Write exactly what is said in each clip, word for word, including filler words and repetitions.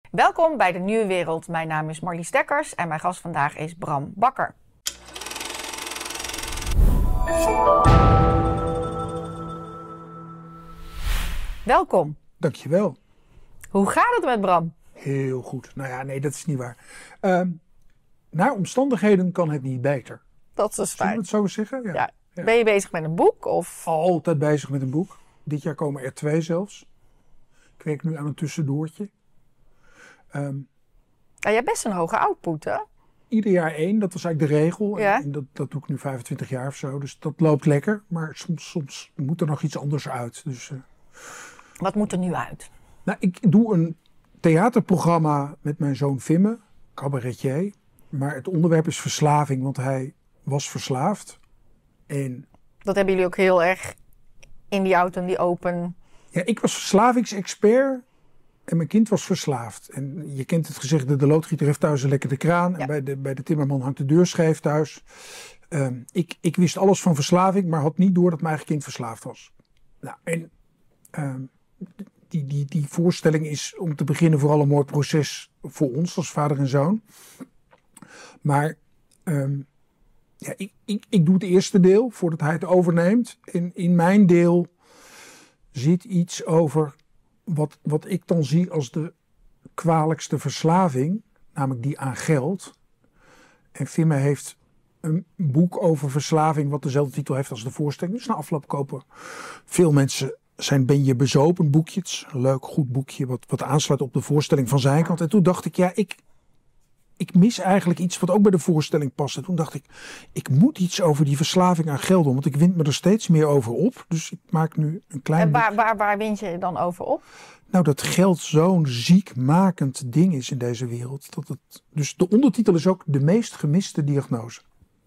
Welkom bij de Nieuwe Wereld. Mijn naam is Marlies Dekkers en mijn gast vandaag is Bram Bakker. Welkom. Dankjewel. Hoe gaat het met Bram? Heel goed. Nou ja, nee, dat is niet waar. Uh, naar omstandigheden kan het niet beter. Dat is Zullen fijn. we het zo zeggen? Ja. Ja. Ja. Ben je bezig met een boek? Of? Altijd bezig met een boek. Dit jaar komen er twee zelfs. Ik werk nu aan een tussendoortje. Um, Ja, je hebt best een hoge output, hè? Ieder jaar één, dat was eigenlijk de regel. Ja. En, en dat, dat doe ik nu vijfentwintig jaar of zo. Dus dat loopt lekker. Maar soms, soms moet er nog iets anders uit. Dus, uh, Wat moet er nu uit? nou, ik doe een theaterprogramma met mijn zoon Vimme, cabaretier. Maar het onderwerp is verslaving, want hij was verslaafd. En Dat hebben jullie ook heel erg in die auto, in die open... ja, ik was verslavingsexpert en mijn kind was verslaafd. En je kent het gezegde, de loodgieter heeft thuis een lekkere kraan. Ja. En bij de, bij de timmerman hangt de deur scheef thuis. Um, ik, ik wist alles van verslaving, maar had niet door dat mijn eigen kind verslaafd was. Nou, en um, die, die, die voorstelling is om te beginnen vooral een mooi proces voor ons als vader en zoon. Maar um, ja, ik, ik, ik doe het eerste deel voordat hij het overneemt. En in mijn deel zit iets over wat, wat ik dan zie als de kwalijkste verslaving, namelijk die aan geld. En Vimme heeft een boek over verslaving wat dezelfde titel heeft als de voorstelling. Dus na afloop kopen veel mensen zijn Ben je bezopen boekjes. Een leuk, goed boekje wat, wat aansluit op de voorstelling van zijn kant. En toen dacht ik, ja, ik... Ik mis eigenlijk iets wat ook bij de voorstelling past. En toen dacht ik, ik moet iets over die verslaving aan geld doen. Want ik wind me er steeds meer over op. Dus ik maak nu een klein... En waar, waar, waar wind je dan over op? Nou, dat geld zo'n ziekmakend ding is in deze wereld. Dat het... Dus de ondertitel is ook de meest gemiste diagnose.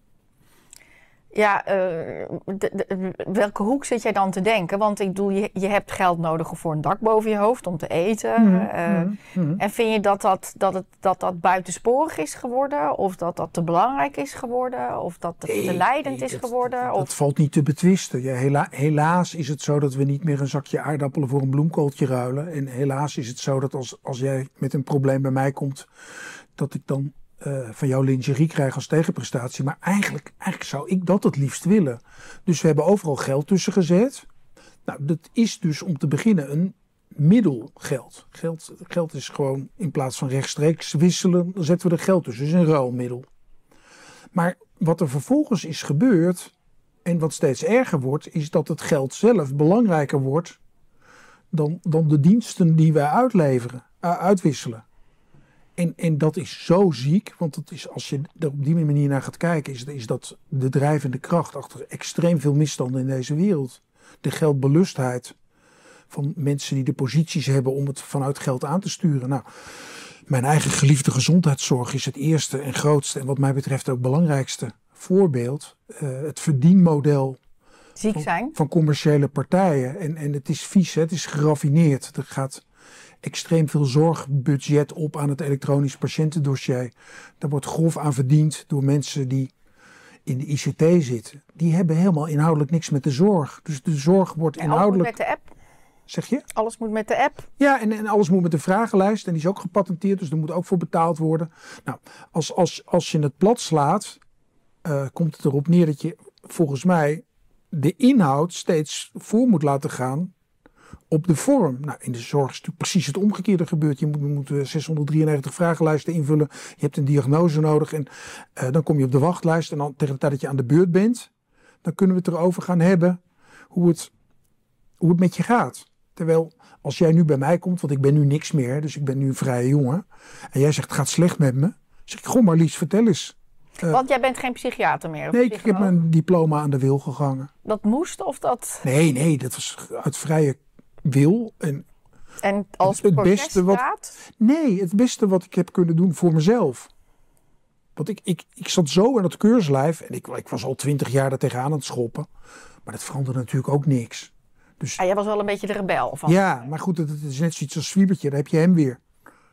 Ja, uh, de, de, welke hoek zit jij dan te denken? Want ik bedoel, je, je hebt geld nodig voor een dak boven je hoofd, om te eten. Mm, Uh, mm, mm. En vind je dat dat, dat, het, dat dat buitensporig is geworden? Of dat dat te belangrijk is geworden? Of dat het Nee, te leidend nee, is dat, geworden? Dat, of... dat valt niet te betwisten. Ja, hela, helaas is het zo dat we niet meer een zakje aardappelen voor een bloemkooltje ruilen. En helaas is het zo dat als, als jij met een probleem bij mij komt, dat ik dan Uh, van jouw lingerie krijgen als tegenprestatie. Maar eigenlijk, eigenlijk zou ik dat het liefst willen. Dus we hebben overal geld tussen gezet. Nou, dat is dus om te beginnen een middelgeld. Geld, geld is gewoon in plaats van rechtstreeks wisselen, dan zetten we er geld tussen. Dus een ruilmiddel. Maar wat er vervolgens is gebeurd, en wat steeds erger wordt, is dat het geld zelf belangrijker wordt dan, dan de diensten die wij uitleveren, uh, uitwisselen. En, en dat is zo ziek, want het is, als je er op die manier naar gaat kijken, is, is dat de drijvende kracht achter extreem veel misstanden in deze wereld. De geldbelustheid van mensen die de posities hebben om het vanuit geld aan te sturen. Nou, mijn eigen geliefde gezondheidszorg is het eerste en grootste en wat mij betreft ook belangrijkste voorbeeld. Uh, het verdienmodel ziek zijn. Van, van commerciële partijen. En, en het is vies, hè? Het is geraffineerd. Er gaat extreem veel zorgbudget op aan het elektronisch patiëntendossier. Daar wordt grof aan verdiend door mensen die in de I C T zitten. Die hebben helemaal inhoudelijk niks met de zorg. Dus de zorg wordt en inhoudelijk... Alles moet met de app. Zeg je? Alles moet met de app. Ja, en, en alles moet met de vragenlijst. En die is ook gepatenteerd, dus er moet ook voor betaald worden. Nou, als, als, als je het plat slaat, uh, komt het erop neer dat je volgens mij de inhoud steeds voor moet laten gaan op de vorm. Nou, in de zorg is natuurlijk precies het omgekeerde gebeurd. Je moet, je moet zeshonderddrieënnegentig vragenlijsten invullen. Je hebt een diagnose nodig en uh, dan kom je op de wachtlijst. En dan tegen de tijd dat je aan de beurt bent, dan kunnen we het erover gaan hebben hoe het, hoe het met je gaat. Terwijl als jij nu bij mij komt, want ik ben nu niks meer, dus ik ben nu een vrije jongen. En jij zegt het gaat slecht met me. Zeg ik, goh Marlies, vertel eens. Uh, want jij bent geen psychiater meer? Of nee, ik heb mijn diploma aan de wil gehangen. Dat moest of dat? Nee, nee, dat was uit vrije wil. En, en als het, het beste wat, Nee, het beste wat ik heb kunnen doen voor mezelf. Want ik, ik, ik zat zo in dat keurslijf en ik, ik was al twintig jaar daar tegenaan aan het schoppen. Maar dat veranderde natuurlijk ook niks. Dus, ah, jij was wel een beetje de rebel. Van. Ja, maar goed, het, het is net zoiets als Zwiebertje, daar heb je hem weer.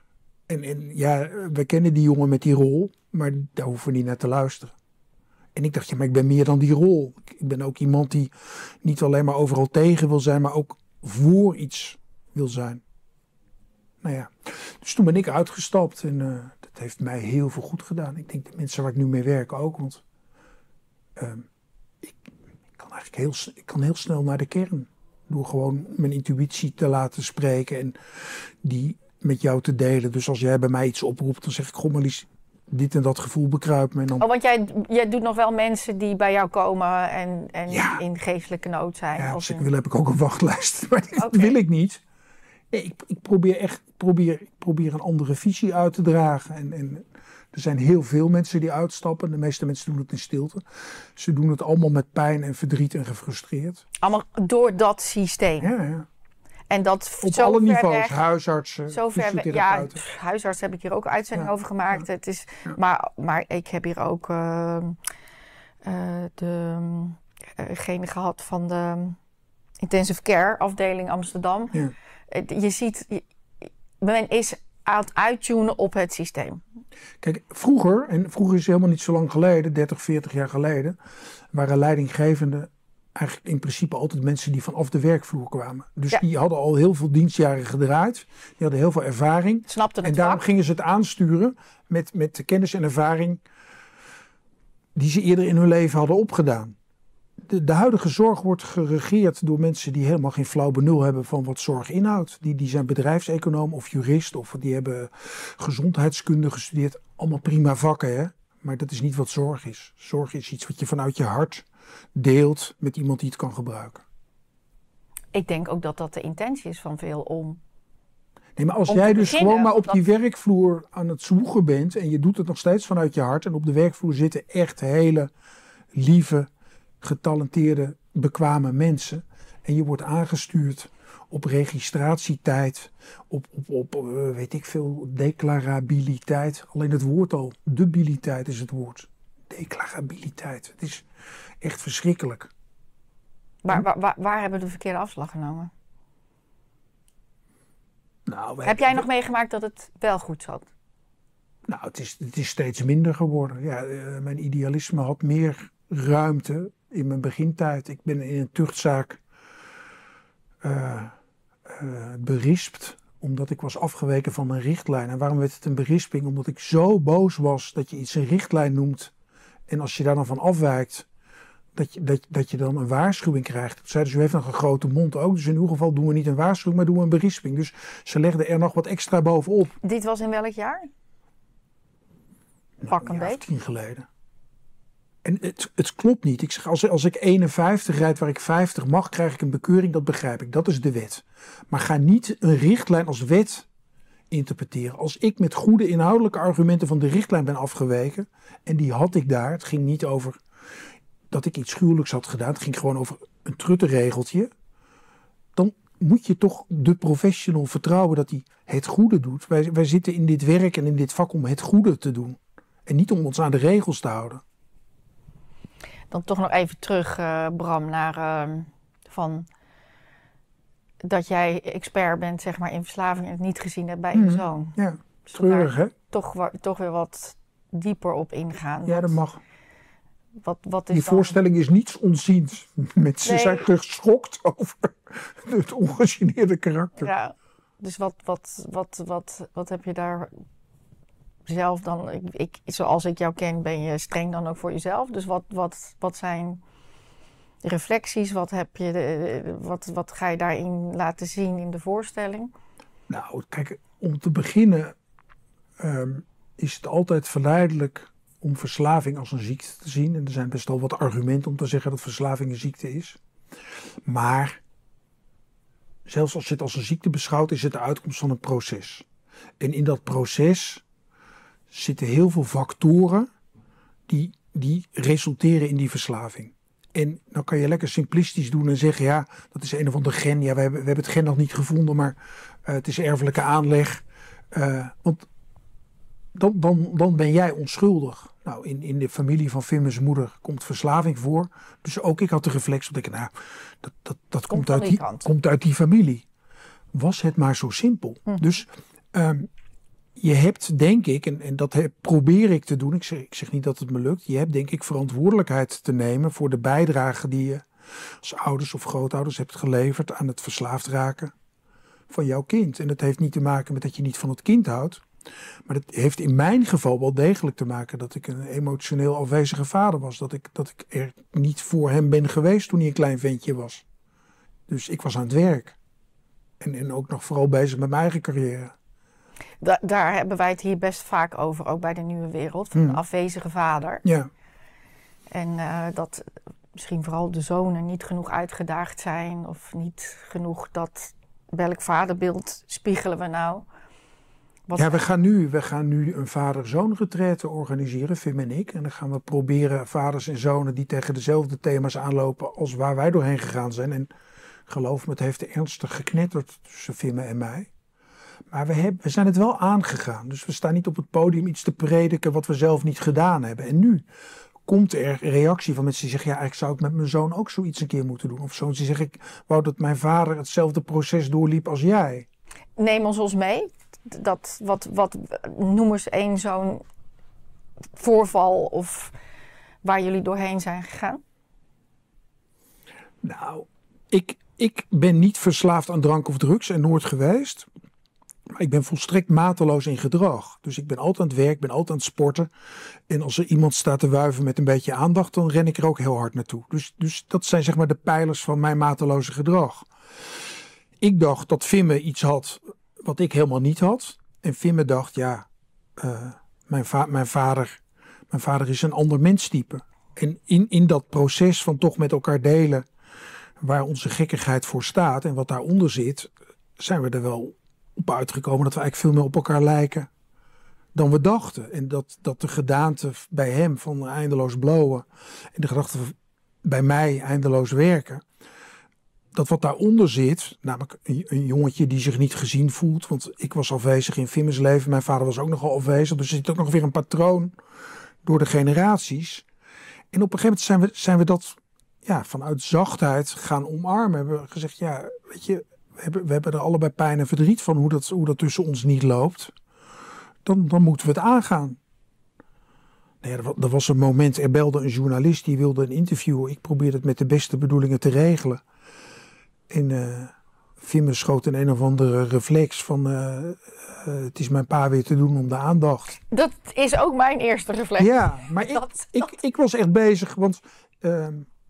En, en ja, we kennen die jongen met die rol, maar daar hoeven we niet naar te luisteren. En ik dacht, ja, maar ik ben meer dan die rol. Ik ben ook iemand die niet alleen maar overal tegen wil zijn, maar ook voor iets wil zijn. nou ja. Dus toen ben ik uitgestapt en uh, dat heeft mij heel veel goed gedaan. Ik denk de mensen waar ik nu mee werk ook, want uh, ik, ik kan eigenlijk heel, ik kan heel snel naar de kern. Door gewoon mijn intuïtie te laten spreken en die met jou te delen. Dus als jij bij mij iets oproept, dan zeg ik gewoon maar Lies, dit en dat gevoel bekruipt me. En dan... Oh, want jij, jij doet nog wel mensen die bij jou komen en, en ja. in geestelijke nood zijn. Ja, als in... ik wil heb ik ook een wachtlijst, maar dat okay. wil ik niet. Nee, ik, ik probeer echt ik probeer, ik probeer een andere visie uit te dragen. En, en er zijn heel veel mensen die uitstappen. De meeste mensen doen het in stilte. Ze doen het allemaal met pijn en verdriet en gefrustreerd. Allemaal door dat systeem. Ja, ja. En dat op zo alle niveaus, weg, huisartsen, fysiotherapeuten. Ja, huisarts heb ik hier ook uitzending ja, over gemaakt. Ja, het is, ja. maar, maar ik heb hier ook uh, uh, degene uh, gehad van de intensive care afdeling Amsterdam. Ja. Je ziet, je, men is aan het uittunen op het systeem. Kijk, vroeger, en vroeger is helemaal niet zo lang geleden, dertig, veertig jaar geleden, waren leidinggevenden eigenlijk in principe altijd mensen die vanaf de werkvloer kwamen. Dus ja. die hadden al heel veel dienstjaren gedraaid. Die hadden heel veel ervaring. Snapten het en daarom vak. gingen ze het aansturen met, met de kennis en ervaring die ze eerder in hun leven hadden opgedaan. De, de huidige zorg wordt geregeerd door mensen die helemaal geen flauw benul hebben van wat zorg inhoudt. Die, die zijn bedrijfseconoom of jurist of die hebben gezondheidskunde gestudeerd. Allemaal prima vakken, hè? Maar dat is niet wat zorg is. Zorg is iets wat je vanuit je hart deelt met iemand die het kan gebruiken. Ik denk ook dat dat de intentie is van veel om... Nee, maar als jij dus beginnen, gewoon maar op dat... die werkvloer aan het zwoegen bent en je doet het nog steeds vanuit je hart en op de werkvloer zitten echt hele lieve, getalenteerde, bekwame mensen en je wordt aangestuurd op registratietijd, op, op, op uh, weet ik veel, declarabiliteit. Alleen het woord al, debiliteit is het woord. Declarabiliteit. Het is echt verschrikkelijk. Waar, waar, waar, waar hebben we de verkeerde afslag genomen? Nou, wij, Heb jij nog meegemaakt dat het wel goed zat? Nou, het is, het is steeds minder geworden. Ja, uh, mijn idealisme had meer ruimte in mijn begintijd. Ik ben in een tuchtzaak uh, uh, berispt omdat ik was afgeweken van mijn richtlijn. En waarom werd het een berisping? Omdat ik zo boos was dat je iets een richtlijn noemt. En als je daar dan van afwijkt, dat je, dat, dat je dan een waarschuwing krijgt. Toen zeiden ze, u heeft nog een grote mond ook. Dus in uw geval doen we niet een waarschuwing, maar doen we een berisping. Dus ze legden er nog wat extra bovenop. Dit was in welk jaar? Nou, Pak een een jaar beetje. of tien geleden. En het, het klopt niet. Ik zeg, als, als ik eenenvijftig rijd waar ik vijftig mag, krijg ik een bekeuring. Dat begrijp ik. Dat is de wet. Maar ga niet een richtlijn als wet interpreteren. Als ik met goede inhoudelijke argumenten van de richtlijn ben afgeweken, en die had ik daar, het ging niet over dat ik iets gruwelijks had gedaan, het ging gewoon over een truttenregeltje, dan moet je toch de professional vertrouwen dat hij het goede doet. Wij, wij zitten in dit werk en in dit vak om het goede te doen. En niet om ons aan de regels te houden. Dan toch nog even terug, uh, Bram, naar uh, van dat jij expert bent, zeg maar, in verslaving en het niet gezien hebt bij je mm, zoon. Ja, treurig, hè? Toch, toch weer wat dieper op ingaan. Ja, dat mag. Wat, wat is Die dan... voorstelling is niets onziens. Mensen nee. zijn geschokt over het ongegeneerde karakter. Ja, dus wat, wat, wat, wat, wat heb je daar zelf dan... Ik, ik, zoals ik jou ken, ben je streng dan ook voor jezelf. Dus wat, wat, wat zijn reflecties? Wat, heb je de, wat, wat ga je daarin laten zien in de voorstelling? Nou, kijk, om te beginnen um, is het altijd verleidelijk om verslaving als een ziekte te zien. En er zijn best wel wat argumenten om te zeggen dat verslaving een ziekte is. Maar zelfs als je het als een ziekte beschouwt, is het de uitkomst van een proces. En in dat proces zitten heel veel factoren die, die resulteren in die verslaving. En dan kan je lekker simplistisch doen en zeggen, ja, dat is een of ander gen. Ja, we hebben, we hebben het gen nog niet gevonden, maar uh, het is erfelijke aanleg. Uh, want dan, dan, dan ben jij onschuldig. Nou, in, in de familie van Vimmen's moeder komt verslaving voor. Dus ook ik had de reflex om te denken, nou, dat, dat, dat komt, komt, uit die, komt uit die familie. Was het maar zo simpel. Hm. Dus um, je hebt, denk ik, en, en dat heb, probeer ik te doen, ik zeg, ik zeg niet dat het me lukt, je hebt denk ik verantwoordelijkheid te nemen voor de bijdrage die je als ouders of grootouders hebt geleverd aan het verslaafd raken van jouw kind. En dat heeft niet te maken met dat je niet van het kind houdt. Maar het heeft in mijn geval wel degelijk te maken dat ik een emotioneel afwezige vader was. Dat ik, dat ik er niet voor hem ben geweest toen hij een klein ventje was. Dus ik was aan het werk. En, en ook nog vooral bezig met mijn eigen carrière. Da- daar hebben wij het hier best vaak over, ook bij de Nieuwe Wereld. Van Hmm. de afwezige vader. Ja. En uh, dat misschien vooral de zonen niet genoeg uitgedaagd zijn. Of niet genoeg dat... Welk vaderbeeld spiegelen we nou? Wat Ja, we gaan nu, we gaan nu een vader-zoon retraite organiseren, Vim en ik. En dan gaan we proberen vaders en zonen die tegen dezelfde thema's aanlopen als waar wij doorheen gegaan zijn. En geloof me, het heeft ernstig geknetterd tussen Vim en mij. Maar we, hebben, we zijn het wel aangegaan. Dus we staan niet op het podium iets te prediken wat we zelf niet gedaan hebben. En nu komt er reactie van mensen die zeggen... ja, eigenlijk zou ik met mijn zoon ook zoiets een keer moeten doen. Of zo'n die zeggen, ik wou dat mijn vader hetzelfde proces doorliep als jij. Neem ons ons mee. Dat, wat, wat, noem eens één zo'n voorval of waar jullie doorheen zijn gegaan. Nou, ik, ik ben niet verslaafd aan drank of drugs en nooit geweest. Maar ik ben volstrekt mateloos in gedrag. Dus ik ben altijd aan het werk, ik ben altijd aan het sporten. En als er iemand staat te wuiven met een beetje aandacht, dan ren ik er ook heel hard naartoe. Dus, dus dat zijn zeg maar de pijlers van mijn mateloze gedrag. Ik dacht dat Vimme iets had wat ik helemaal niet had. En Vimme dacht, ja, uh, mijn, va- mijn, vader, mijn vader is een ander menstype. En in, in dat proces van toch met elkaar delen waar onze gekkigheid voor staat en wat daaronder zit, zijn we er wel op uitgekomen dat we eigenlijk veel meer op elkaar lijken dan we dachten. En dat, dat de gedaante bij hem van eindeloos blowen en de gedachte bij mij eindeloos werken, dat wat daaronder zit, namelijk een, een jongetje die zich niet gezien voelt, want ik was afwezig in Vimme's leven, mijn vader was ook nogal afwezig, dus er zit ook nog weer een patroon door de generaties. En op een gegeven moment zijn we, zijn we dat ja, vanuit zachtheid gaan omarmen. We hebben gezegd, ja, weet je, we hebben, we hebben er allebei pijn en verdriet van hoe dat, hoe dat tussen ons niet loopt. Dan, dan moeten we het aangaan. Nee, er, er was een moment, er belde een journalist die wilde een interview. Ik probeerde het met de beste bedoelingen te regelen. En uh, Vimme schoot in een of andere reflex van uh, uh, het is mijn pa weer te doen om de aandacht. Dat is ook mijn eerste reflex. Ja, maar ik, dat, ik, dat. ik was echt bezig, want uh,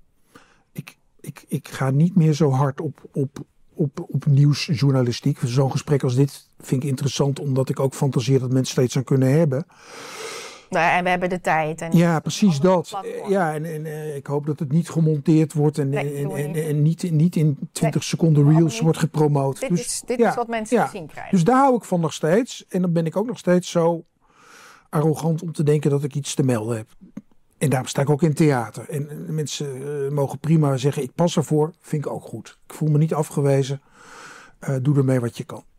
ik, ik, ik ga niet meer zo hard op, op, op, op nieuwsjournalistiek. Zo'n gesprek als dit vind ik interessant, omdat ik ook fantaseer dat mensen steeds aan kunnen hebben. Nou, en we hebben de tijd. En ja, precies dat. Platform. Ja, en, en uh, ik hoop dat het niet gemonteerd wordt en, nee, en, en, niet. en niet, niet in twintig nee, seconden reels wordt gepromoot. Dit, dus, is, dit ja, is wat mensen ja. te zien krijgen. Dus daar hou ik van nog steeds. En dan ben ik ook nog steeds zo arrogant om te denken dat ik iets te melden heb. En daarom sta ik ook in theater. En, en mensen uh, mogen prima zeggen, ik pas ervoor. Vind ik ook goed. Ik voel me niet afgewezen. Uh, doe ermee wat je kan.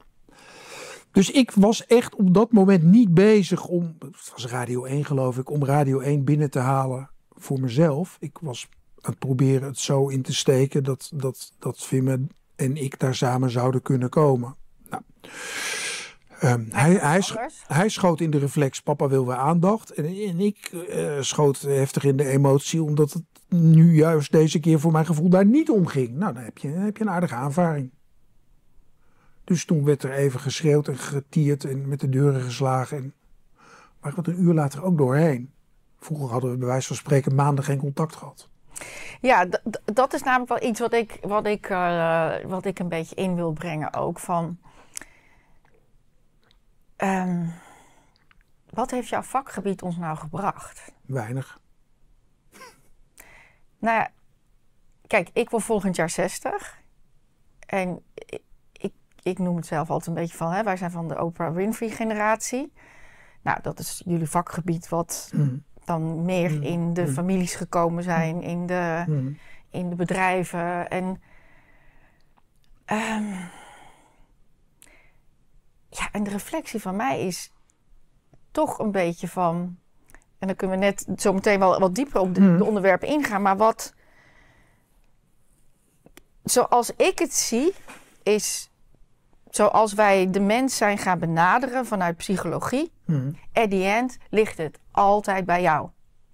Dus ik was echt op dat moment niet bezig om, het was Radio één geloof ik, om Radio één binnen te halen voor mezelf. Ik was aan het proberen het zo in te steken dat, dat, dat Vimme en ik daar samen zouden kunnen komen. Nou, um, hij, hij, sch- hij schoot in de reflex, papa wil weer aandacht. En, en ik uh, schoot heftig in de emotie, omdat het nu juist deze keer voor mijn gevoel daar niet om ging. Nou, dan heb je, dan heb je een aardige aanvaring. Dus toen werd er even geschreeuwd en getierd en met de deuren geslagen. En maar wat een uur later ook doorheen. Vroeger hadden we bij wijze van spreken maanden geen contact gehad. Ja, d- d- dat is namelijk wel iets wat ik, wat, ik, uh, wat ik een beetje in wil brengen ook. Van, um, wat heeft jouw vakgebied ons nou gebracht? Weinig. Nou ja, kijk, ik word volgend jaar zestig. En ik, ik noem het zelf altijd een beetje van, hè, wij zijn van de Oprah Winfrey generatie. Nou, dat is jullie vakgebied wat mm. dan meer mm. in de mm. families gekomen zijn, in de, mm. in de bedrijven. En um, ja, en de reflectie van mij is toch een beetje van, en dan kunnen we net zo meteen wel wat dieper op de, mm. de onderwerpen ingaan, maar wat, zoals ik het zie, is zoals wij de mens zijn gaan benaderen vanuit psychologie, mm. at the end ligt het altijd bij jou.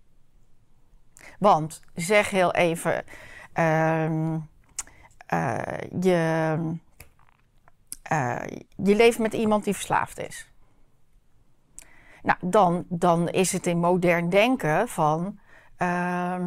Want zeg heel even, uh, uh, je, uh, je leeft met iemand die verslaafd is. Nou, dan, dan is het in modern denken van... Uh,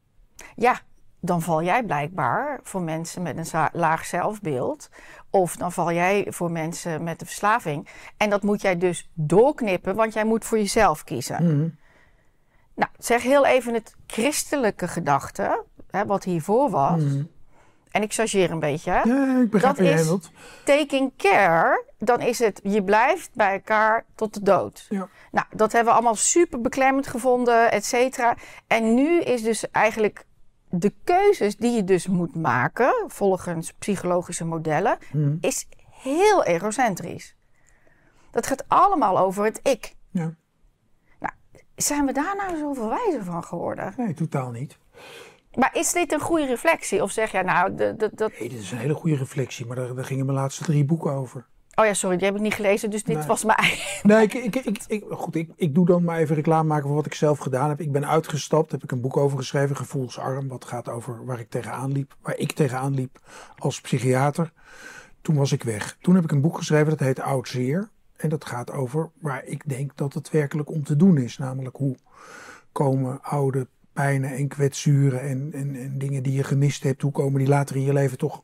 ja, dan val jij blijkbaar voor mensen met een za- laag zelfbeeld. Of dan val jij voor mensen met een verslaving. En dat moet jij dus doorknippen, want jij moet voor jezelf kiezen. Mm. Nou, zeg heel even het christelijke gedachte, hè, wat hiervoor was. Mm. En ik chargeer een beetje. Hè? Ja, ik begrijp dat waar jij is wilt. taking care. Dan is het, je blijft bij elkaar tot de dood. Ja. Nou, dat hebben we allemaal super beklemmend gevonden, et cetera. En nu is dus eigenlijk de keuzes die je dus moet maken, volgens psychologische modellen, Mm. is heel egocentrisch. Dat gaat allemaal over het ik. Ja. Nou, zijn we daar nou zoveel wijzer van geworden? Nee, totaal niet. Maar is dit een goede reflectie? Of zeg jij nou... De, de, dat... Nee, dit is een hele goede reflectie, maar daar, daar gingen mijn laatste drie boeken over. Oh ja, sorry, die heb ik niet gelezen, dus dit Nee. was mijn eigen. Nee, ik, ik, ik, ik, goed, ik, ik doe dan maar even reclame maken voor wat ik zelf gedaan heb. Ik ben uitgestapt, heb ik een boek over geschreven, Gevoelsarm. Wat gaat over waar ik tegenaan liep, waar ik tegenaan liep als psychiater. Toen was ik weg. Toen heb ik een boek geschreven, dat heet Oud Zeer. En dat gaat over waar ik denk dat het werkelijk om te doen is. Namelijk hoe komen oude pijnen en kwetsuren en, en, en dingen die je gemist hebt, hoe komen die later in je leven toch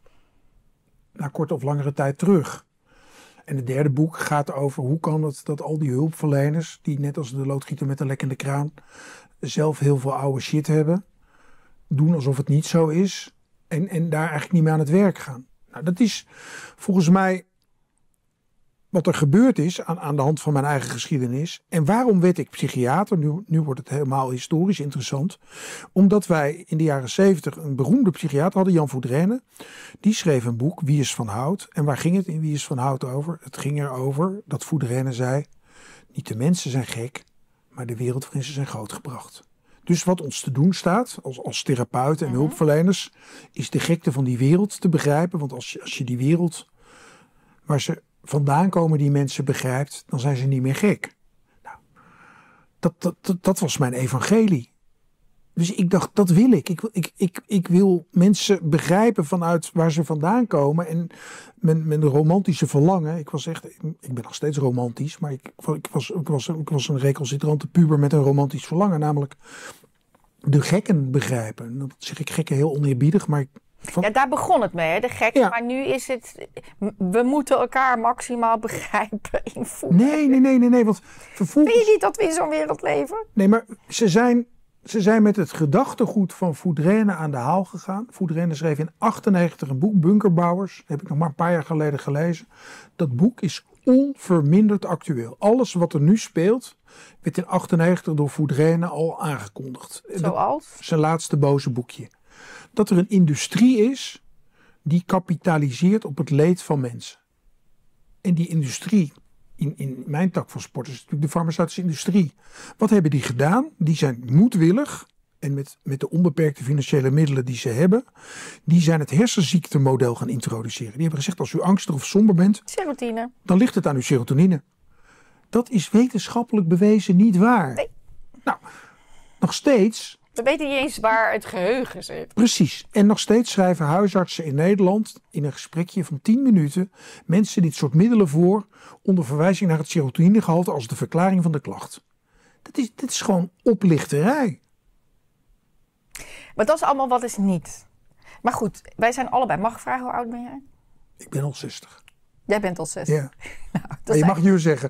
na korte of langere tijd terug. En het derde boek gaat over hoe kan het dat al die hulpverleners, die net als de loodgieter met de lekkende kraan, zelf heel veel oude shit hebben, doen alsof het niet zo is en, en daar eigenlijk niet meer aan het werk gaan. Nou, dat is volgens mij wat er gebeurd is aan, aan de hand van mijn eigen geschiedenis. En waarom werd ik psychiater? Nu, nu wordt het helemaal historisch interessant. Omdat wij in de jaren zeventig een beroemde psychiater hadden, Jan Voudrenne. Die schreef een boek, Wie is van Hout? En waar ging het in Wie is van Hout over? Het ging erover dat Voudrenne zei, niet de mensen zijn gek, maar de wereld waarin ze zijn grootgebracht. Dus wat ons te doen staat, als, als therapeuten en Mm-hmm. hulpverleners, is de gekte van die wereld te begrijpen. Want als je, als je die wereld waar ze vandaan komen die mensen begrijpt, dan zijn ze niet meer gek. Nou, dat, dat, dat, dat was mijn evangelie. Dus ik dacht, dat wil ik. Ik, ik, ik. ik wil mensen begrijpen vanuit waar ze vandaan komen. En mijn, mijn romantische verlangen. Ik was echt, ik ben nog steeds romantisch. Maar ik, ik, was, ik, was, ik was een recalcitrante puber met een romantisch verlangen. Namelijk de gekken begrijpen. Dat zeg ik gekken heel oneerbiedig, maar... Van... Ja, daar begon het mee, hè, de gek. Ja. Maar nu is het... We moeten elkaar maximaal begrijpen, invoelen. Nee, nee, nee, nee, nee. Want vervolgens... Vind je niet dat we in zo'n wereld leven? Nee, maar ze zijn, ze zijn met het gedachtegoed van Voudrenne aan de haal gegaan. Voudrenne schreef in achtennegentig een boek, Bunkerbouwers. Dat heb ik nog maar een paar jaar geleden gelezen. Dat boek is onverminderd actueel. Alles wat er nu speelt, werd in achtennegentig door Voudrenne al aangekondigd. Zoals? Dat, zijn laatste boze boekje. Dat er een industrie is die kapitaliseert op het leed van mensen. En die industrie, in, in mijn tak van sport, is natuurlijk de farmaceutische industrie. Wat hebben die gedaan? Die zijn moedwillig en met, met de onbeperkte financiële middelen die ze hebben, die zijn het hersenziektemodel gaan introduceren. Die hebben gezegd, als u angstig of somber bent, Serotonine. dan ligt het aan uw serotonine. Dat is wetenschappelijk bewezen niet waar. Nee. Nou, nog steeds... We weten niet eens waar het geheugen zit. Precies. En nog steeds schrijven huisartsen in Nederland in een gesprekje van tien minuten mensen dit soort middelen voor onder verwijzing naar het serotoninegehalte als de verklaring van de klacht. Dat is, dit is gewoon oplichterij. Maar dat is allemaal wat is niet. Maar goed, wij zijn allebei. Mag ik vragen, hoe oud ben jij? Ik ben al zestig. Jij bent al zestig. Ja. Nou, dat Maar je zijn... mag je zeggen.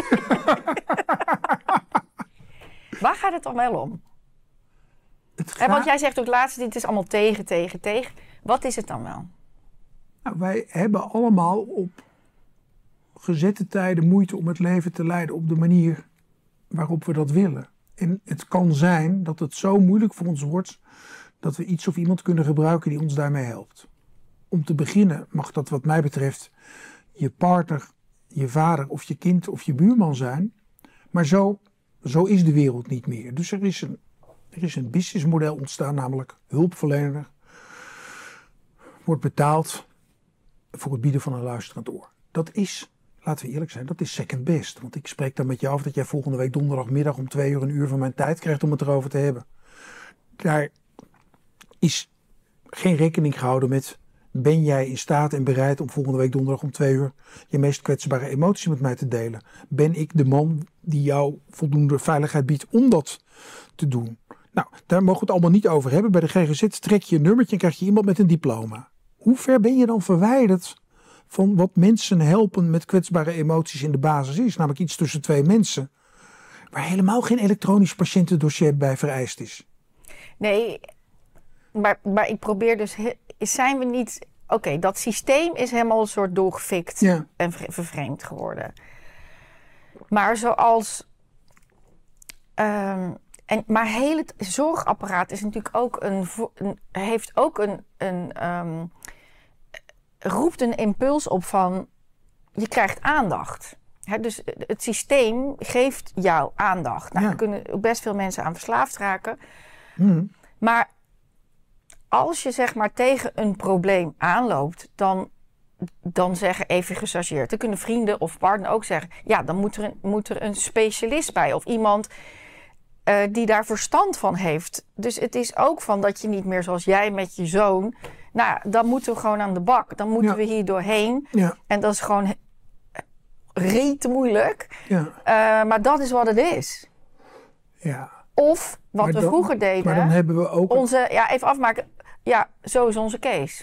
Waar gaat het dan wel om? Het En want gaat... jij zegt ook laatst, dit is allemaal tegen, tegen, tegen. Wat is het dan wel? nou, wij hebben allemaal op gezette tijden moeite om het leven te leiden op de manier waarop we dat willen. En het kan zijn dat het zo moeilijk voor ons wordt dat we iets of iemand kunnen gebruiken die ons daarmee helpt. Om te beginnen mag dat wat mij betreft je partner, je vader of je kind of je buurman zijn. Maar zo, zo is de wereld niet meer. Dus er is een, er is een businessmodel ontstaan, namelijk hulpverlener wordt betaald voor het bieden van een luisterend oor. Dat is, laten we eerlijk zijn, dat is second best. Want ik spreek dan met je af dat jij volgende week donderdagmiddag om twee uur een uur van mijn tijd krijgt om het erover te hebben. Daar is geen rekening gehouden met Ben jij in staat en bereid om volgende week donderdag om twee uur je meest kwetsbare emoties met mij te delen? Ben ik de man die jou voldoende veiligheid biedt om dat te doen? Nou, daar mogen we het allemaal niet over hebben. Bij de G G Z trek je een nummertje en krijg je iemand met een diploma. Hoe ver ben je dan verwijderd van wat mensen helpen met kwetsbare emoties in de basis is? Namelijk iets tussen twee mensen. Waar helemaal geen elektronisch patiëntendossier bij vereist is. Nee, maar, maar ik probeer dus... Zijn we niet... Oké, okay, dat systeem is helemaal een soort doorgefikt ja. en vervreemd geworden. Maar zoals... Um, en, maar heel het zorgapparaat is natuurlijk ook een, een, heeft ook een... een um, roept een impuls op van... Je krijgt aandacht. He, dus het systeem geeft jou aandacht. Nou, ja. Er kunnen ook best veel mensen aan verslaafd raken. Mm. Maar als je zeg maar tegen een probleem aanloopt... dan, dan zeggen even gechargeerd... dan kunnen vrienden of partner ook zeggen... ja, dan moet er een, moet er een specialist bij. Of iemand uh, die daar verstand van heeft. Dus het is ook van dat je niet meer zoals jij met je zoon... nou, dan moeten we gewoon aan de bak. Dan moeten ja. we hier doorheen. Ja. En dat is gewoon... rete moeilijk. Ja. Uh, maar dat is wat het is. Ja. Of wat maar we dan, vroeger deden. Maar dan hebben we ook... Onze, ja, even afmaken. Ja, zo is onze case.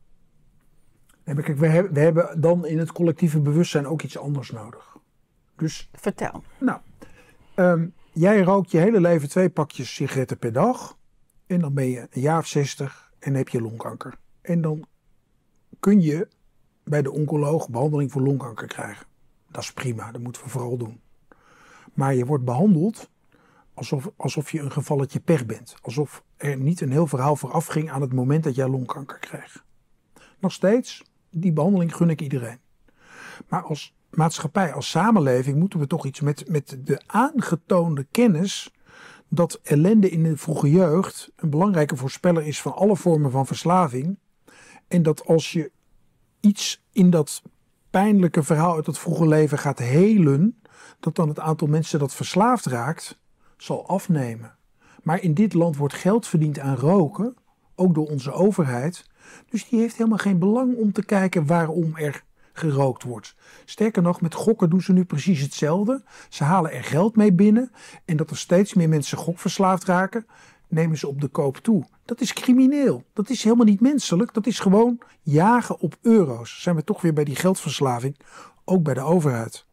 Nee, maar kijk, we hebben, we hebben dan in het collectieve bewustzijn ook iets anders nodig. Dus... Vertel. Nou, um, jij rookt je hele leven twee pakjes sigaretten per dag. En dan ben je een jaar of zestig en heb je longkanker. En dan kun je bij de oncoloog behandeling voor longkanker krijgen. Dat is prima, dat moeten we vooral doen. Maar je wordt behandeld alsof, alsof je een gevalletje pech bent. Alsof er niet een heel verhaal vooraf ging aan het moment dat jij longkanker kreeg. Nog steeds, die behandeling gun ik iedereen. Maar als maatschappij, als samenleving moeten we toch iets met, met de aangetoonde kennis... dat ellende in de vroege jeugd een belangrijke voorspeller is van alle vormen van verslaving. En dat als je iets in dat pijnlijke verhaal uit het vroege leven gaat helen, dat dan het aantal mensen dat verslaafd raakt, zal afnemen. Maar in dit land wordt geld verdiend aan roken, ook door onze overheid. Dus die heeft helemaal geen belang om te kijken waarom er gerookt wordt. Sterker nog, met gokken doen ze nu precies hetzelfde. Ze halen er geld mee binnen en dat er steeds meer mensen gokverslaafd raken, nemen ze op de koop toe. Dat is crimineel. Dat is helemaal niet menselijk. Dat is gewoon jagen op euro's. Zijn we toch weer bij die geldverslaving, ook bij de overheid.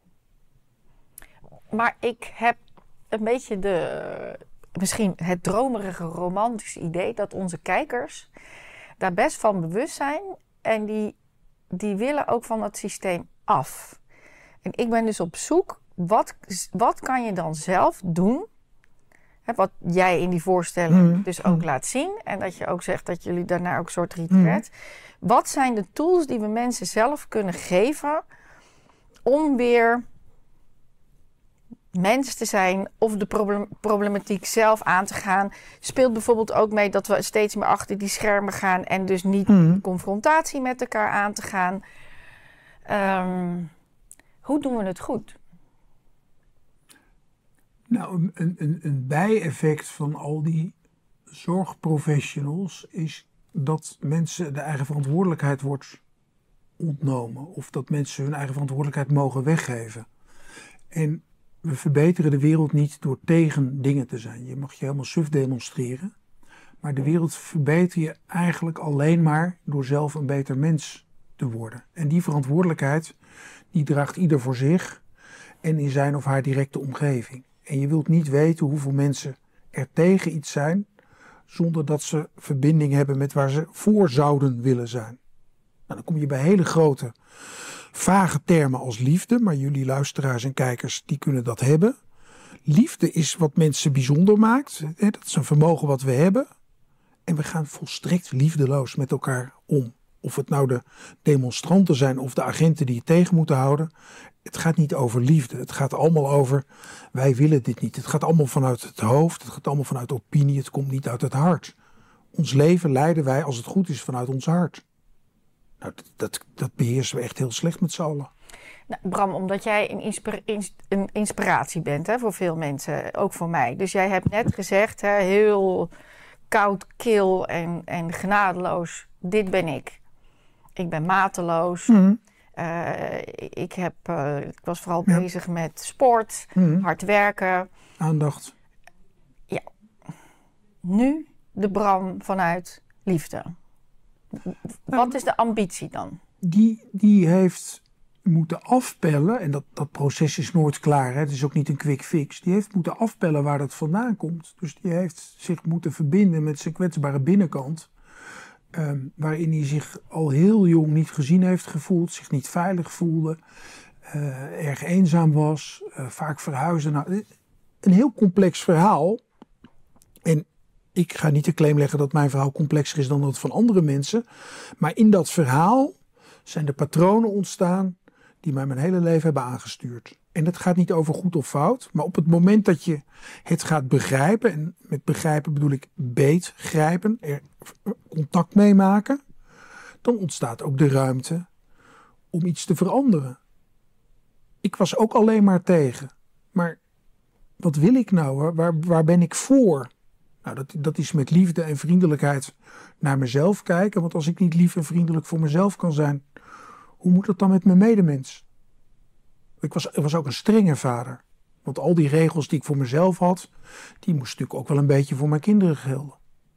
Maar ik heb een beetje de, misschien het dromerige romantische idee dat onze kijkers daar best van bewust zijn en die, die willen ook van dat systeem af. En ik ben dus op zoek, wat, wat kan je dan zelf doen? Hè, wat jij in die voorstelling mm. dus ook laat zien. En dat je ook zegt dat jullie daarna ook een soort retreat. Mm. Wat zijn de tools die we mensen zelf kunnen geven om weer mens te zijn of de problem, problematiek zelf aan te gaan? Speelt bijvoorbeeld ook mee dat we steeds meer achter die schermen gaan en dus niet mm. confrontatie met elkaar aan te gaan. Um, hoe doen we het goed? Nou, een, een, een bijeffect van al die zorgprofessionals is dat mensen de eigen verantwoordelijkheid wordt ontnomen. Of dat mensen hun eigen verantwoordelijkheid mogen weggeven. En we verbeteren de wereld niet door tegen dingen te zijn. Je mag je helemaal suf demonstreren. Maar de wereld verbeter je eigenlijk alleen maar door zelf een beter mens te worden. En die verantwoordelijkheid, die draagt ieder voor zich en in zijn of haar directe omgeving. En je wilt niet weten hoeveel mensen er tegen iets zijn, zonder dat ze verbinding hebben met waar ze voor zouden willen zijn. Nou, dan kom je bij hele grote, vage termen als liefde, maar jullie luisteraars en kijkers, die kunnen dat hebben. Liefde is wat mensen bijzonder maakt. Hè? Dat is een vermogen wat we hebben. En we gaan volstrekt liefdeloos met elkaar om. Of het nou de demonstranten zijn of de agenten die het tegen moeten houden. Het gaat niet over liefde. Het gaat allemaal over, wij willen dit niet. Het gaat allemaal vanuit het hoofd. Het gaat allemaal vanuit opinie. Het komt niet uit het hart. Ons leven leiden wij, als het goed is, vanuit ons hart. Nou, dat, dat, dat beheersen we echt heel slecht met z'n allen. Nou, Bram, omdat jij een, inspira- een inspiratie bent, hè, voor veel mensen, ook voor mij. Dus jij hebt net gezegd, hè, heel koud, kil en, en genadeloos, dit ben ik. Ik ben mateloos. Mm-hmm. Uh, ik, heb, uh, ik was vooral ja. bezig met sport, mm-hmm. hard werken. Aandacht. Ja. Nu de Bram vanuit liefde. Wat is de ambitie dan? Die, die heeft moeten afpellen, en dat, dat proces is nooit klaar, hè? Het is ook niet een quick fix. Die heeft moeten afpellen waar dat vandaan komt. Dus die heeft zich moeten verbinden met zijn kwetsbare binnenkant. Um, waarin hij zich al heel jong niet gezien heeft gevoeld, zich niet veilig voelde, uh, erg eenzaam was, uh, vaak verhuisde. Nou, een heel complex verhaal. En ik ga niet de claim leggen dat mijn verhaal complexer is dan dat van andere mensen. Maar in dat verhaal zijn de patronen ontstaan die mij mijn hele leven hebben aangestuurd. En dat gaat niet over goed of fout. Maar op het moment dat je het gaat begrijpen. En met begrijpen bedoel ik beetgrijpen. Er contact mee maken. Dan ontstaat ook de ruimte om iets te veranderen. Ik was ook alleen maar tegen. Maar wat wil ik nou? Waar, waar ben ik voor? Nou, dat, dat is met liefde en vriendelijkheid naar mezelf kijken. Want als ik niet lief en vriendelijk voor mezelf kan zijn, hoe moet dat dan met mijn medemens? Ik was, ik was ook een strenge vader. Want al die regels die ik voor mezelf had, die moesten natuurlijk ook wel een beetje voor mijn kinderen gelden.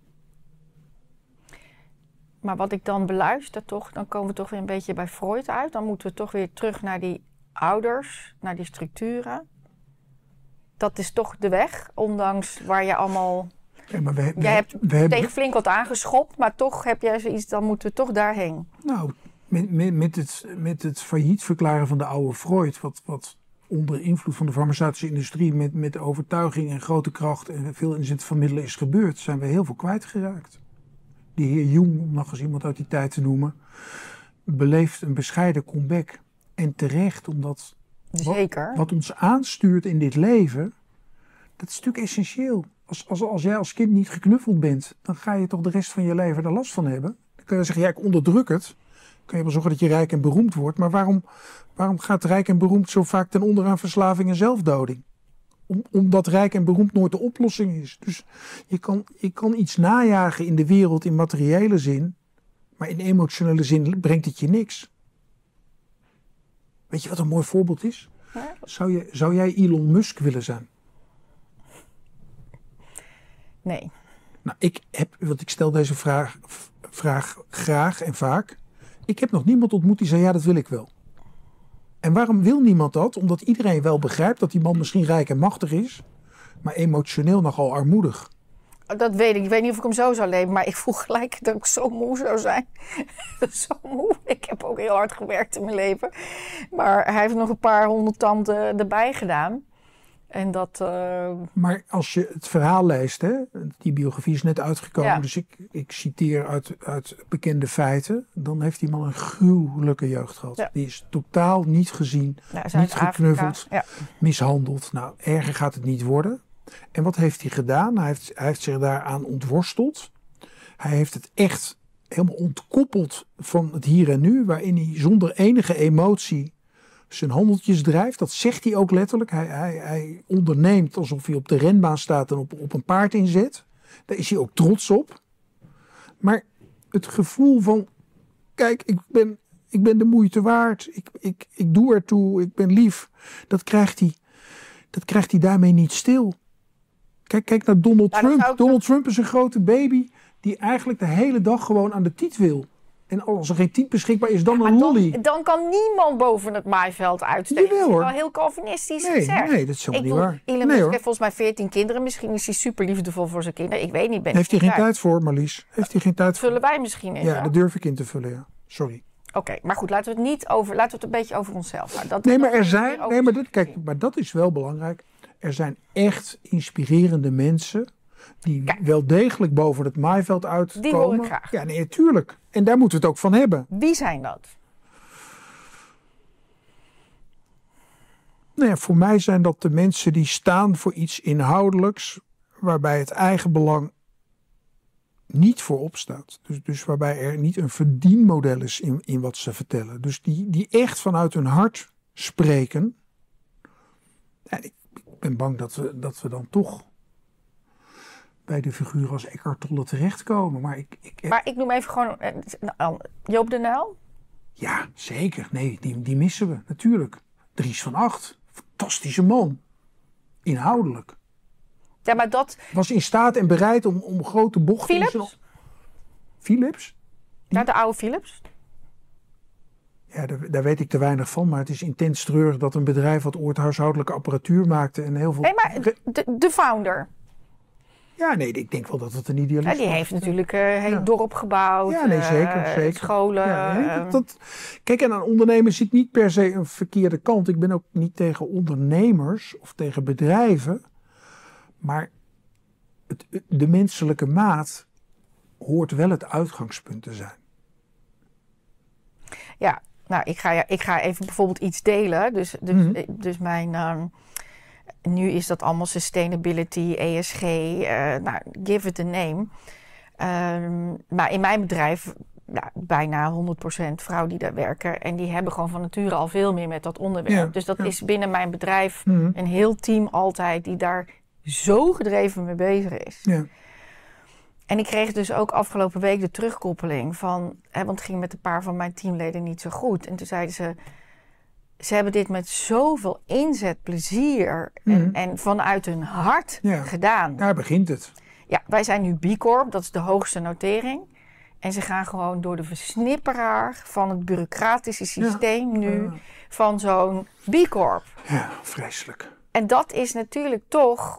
Maar wat ik dan beluister toch, dan komen we toch weer een beetje bij Freud uit. Dan moeten we toch weer terug naar die ouders, naar die structuren. Dat is toch de weg, ondanks waar je allemaal... Ja, maar we, we, jij hebt we hebben... tegen flink wat aangeschopt, maar toch heb jij zoiets, dan moeten we toch daarheen. Nou, met, met, met, het, met het failliet verklaren van de oude Freud, wat, wat onder invloed van de farmaceutische industrie met, met overtuiging en grote kracht en veel inzet van middelen is gebeurd, zijn we heel veel kwijtgeraakt. Die heer Jung, om nog eens iemand uit die tijd te noemen, beleeft een bescheiden comeback. En terecht, omdat Zeker. Wat, wat ons aanstuurt in dit leven, dat is natuurlijk essentieel. Als, als, als jij als kind niet geknuffeld bent, dan ga je toch de rest van je leven er last van hebben. Dan kun je zeggen, ja, ik onderdruk het. Dan kun je wel zorgen dat je rijk en beroemd wordt. Maar waarom, waarom gaat rijk en beroemd zo vaak ten onder aan verslaving en zelfdoding? Om, omdat rijk en beroemd nooit de oplossing is. Dus je kan, je kan iets najagen in de wereld in materiële zin, maar in emotionele zin brengt het je niks. Weet je wat een mooi voorbeeld is? Ja. Zou, je, zou jij Elon Musk willen zijn? Nee. Nou, ik heb, want ik stel deze vraag, vraag graag en vaak. Ik heb nog niemand ontmoet die zei, ja, dat wil ik wel. En waarom wil niemand dat? Omdat iedereen wel begrijpt dat die man misschien rijk en machtig is, maar emotioneel nogal armoedig. Dat weet ik. Ik weet niet of ik hem zo zou leven, maar ik voel gelijk dat ik zo moe zou zijn. Zo moe. Ik heb ook heel hard gewerkt in mijn leven. Maar hij heeft nog een paar honderd tanden erbij gedaan. En dat... Uh... Maar als je het verhaal leest, hè, die biografie is net uitgekomen, ja. dus ik, ik citeer uit, uit bekende feiten, dan heeft die man een gruwelijke jeugd gehad. Ja. Die is totaal niet gezien, ja, niet geknuffeld, ja. mishandeld. Nou, erger gaat het niet worden. En wat heeft hij gedaan? Hij heeft, hij heeft zich daaraan ontworsteld. Hij heeft het echt helemaal ontkoppeld van het hier en nu, waarin hij zonder enige emotie zijn handeltjes drijft. Dat zegt hij ook letterlijk. Hij, hij, hij onderneemt alsof hij op de renbaan staat en op, op een paard inzet. Daar is hij ook trots op. Maar het gevoel van, kijk, ik ben, ik ben de moeite waard. Ik, ik, ik doe ertoe, ik ben lief. Dat krijgt hij, dat krijgt hij daarmee niet stil. Kijk, kijk naar Donald ja, Trump. Donald dan... Trump is een grote baby die eigenlijk de hele dag gewoon aan de tiet wil. En als er geen tiet beschikbaar is, dan ja, een lolly. Dan, dan kan niemand boven het maaiveld uitsteken. Jawel, hoor. Dat is wel heel Calvinistisch nee, gezegd. Nee, dat is helemaal niet waar. Elon Musk nee, heeft volgens mij veertien kinderen. Misschien is hij super liefdevol voor zijn kinderen. Ik weet niet. Ben heeft hij geen tijd. tijd voor, Marlies? Heeft hij geen tijd voor? Vullen wij misschien in? Ja, dat durf ik in te vullen, ja. Sorry. Oké, okay, maar goed, laten we het niet over, laten we het een beetje over onszelf houden. Dat, nee, maar dat er zijn, nee, maar dit, kijk, maar dat is wel belangrijk. Er zijn echt inspirerende mensen die Kijk, wel degelijk boven het maaiveld uitkomen. Die hoor ik graag. Ja, nee, natuurlijk. En daar moeten we het ook van hebben. Wie zijn dat? Nou ja, voor mij zijn dat de mensen die staan voor iets inhoudelijks, waarbij het eigen belang niet voorop staat. Dus, dus waarbij er niet een verdienmodel is in, in wat ze vertellen. Dus die, die echt vanuit hun hart spreken. En ik, ik ben bang dat we, dat we dan toch bij de figuren als Eckhart Tolle terechtkomen. Maar ik, ik, maar ik noem even gewoon uh, Joop den Uyl. Ja, zeker. Nee, die, die missen we natuurlijk. Dries van Acht, fantastische man. Inhoudelijk. Ja, maar dat... Was in staat en bereid om, om grote bochten... Philips? Philips? Ja, de oude Philips. Ja, daar, daar weet ik te weinig van. Maar het is intens treurig dat een bedrijf wat ooit huishoudelijke apparatuur maakte en heel veel... Nee, maar de, de founder. Ja, nee, ik denk wel dat het een idealist is. Ja, die heeft natuurlijk een uh, heel ja. dorp gebouwd. Ja, nee, zeker. Uh, zeker. Scholen. Ja, nee, dat, dat, kijk, en aan ondernemers zit niet per se een verkeerde kant. Ik ben ook niet tegen ondernemers of tegen bedrijven. Maar het, de menselijke maat hoort wel het uitgangspunt te zijn. Ja, nou, ik ga, ja, ik ga even bijvoorbeeld iets delen. Dus, dus, mm-hmm. dus mijn... Uh, nu is dat allemaal sustainability, E S G, uh, nou, give it a name. Um, maar in mijn bedrijf, nou, bijna honderd procent vrouwen die daar werken. En die hebben gewoon van nature al veel meer met dat onderwerp. Ja, dus dat ja. is binnen mijn bedrijf mm-hmm. een heel team altijd die daar zo gedreven mee bezig is. Ja. En ik kreeg dus ook afgelopen week de terugkoppeling van... Hè, want het ging met een paar van mijn teamleden niet zo goed. En toen zeiden ze... Ze hebben dit met zoveel inzet, plezier en, mm. en vanuit hun hart ja. gedaan. Daar begint het. Ja, wij zijn nu B Corp, dat is de hoogste notering. En ze gaan gewoon door de versnipperaar van het bureaucratische systeem ja. nu... Ja. van zo'n B Corp. Ja, vreselijk. En dat is natuurlijk toch...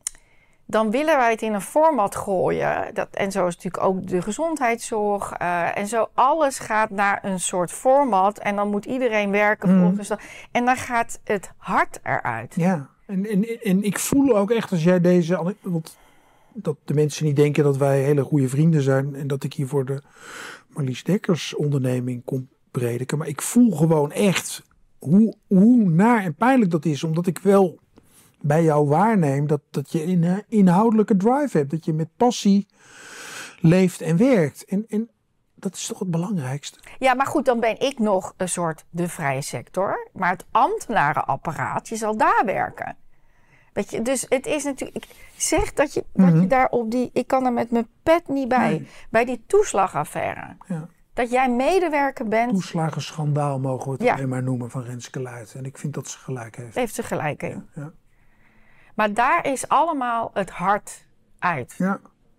Dan willen wij het in een format gooien. Dat, en zo is natuurlijk ook de gezondheidszorg. Uh, en zo alles gaat naar een soort format. En dan moet iedereen werken mm. volgens dat. En dan gaat het hart eruit. Ja, en, en, en ik voel ook echt als jij deze... Want dat de mensen niet denken dat wij hele goede vrienden zijn. En dat ik hier voor de Marlies Dekkers onderneming kom prediken. Maar ik voel gewoon echt hoe, hoe naar en pijnlijk dat is. Omdat ik wel... bij jou waarneem dat, dat je een inhoudelijke drive hebt. Dat je met passie leeft en werkt. En, en dat is toch het belangrijkste. Ja, maar goed, dan ben ik nog een soort de vrije sector. Maar het ambtenarenapparaat, je zal daar werken. Weet je, dus het is natuurlijk... Ik zeg dat je, mm-hmm. dat je daar op die... Ik kan er met mijn pet niet bij. Nee. Bij die toeslagaffaire. Ja. Dat jij medewerker bent... Toeslagenschandaal mogen we het ja. alleen maar noemen van Renske Luijten. En ik vind dat ze gelijk heeft. Heeft ze gelijk in. Ja, ja. Maar daar is allemaal het hart uit. Ja.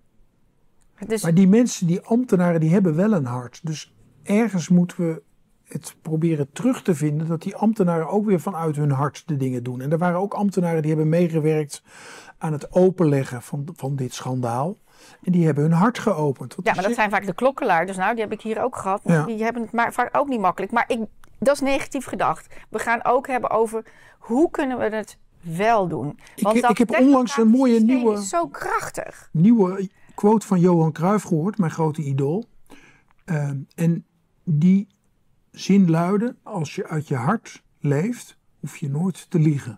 Dus... Maar die mensen, die ambtenaren, die hebben wel een hart. Dus ergens moeten we het proberen terug te vinden... dat die ambtenaren ook weer vanuit hun hart de dingen doen. En er waren ook ambtenaren die hebben meegewerkt... aan het openleggen van, van dit schandaal. En die hebben hun hart geopend. Wat ja, maar dat zijn vaak de klokkelaars. Dus nou, die heb ik hier ook gehad. Ja. Die hebben het maar vaak ook niet makkelijk. Maar ik, dat is negatief gedacht. We gaan ook hebben over... hoe kunnen we het... wel doen. Want ik, ik heb onlangs een mooie nieuwe... is zo krachtig. Nieuwe quote van Johan Cruijff gehoord, mijn grote idool. Uh, en die zin luidde: als je uit je hart leeft, hoef je nooit te liegen.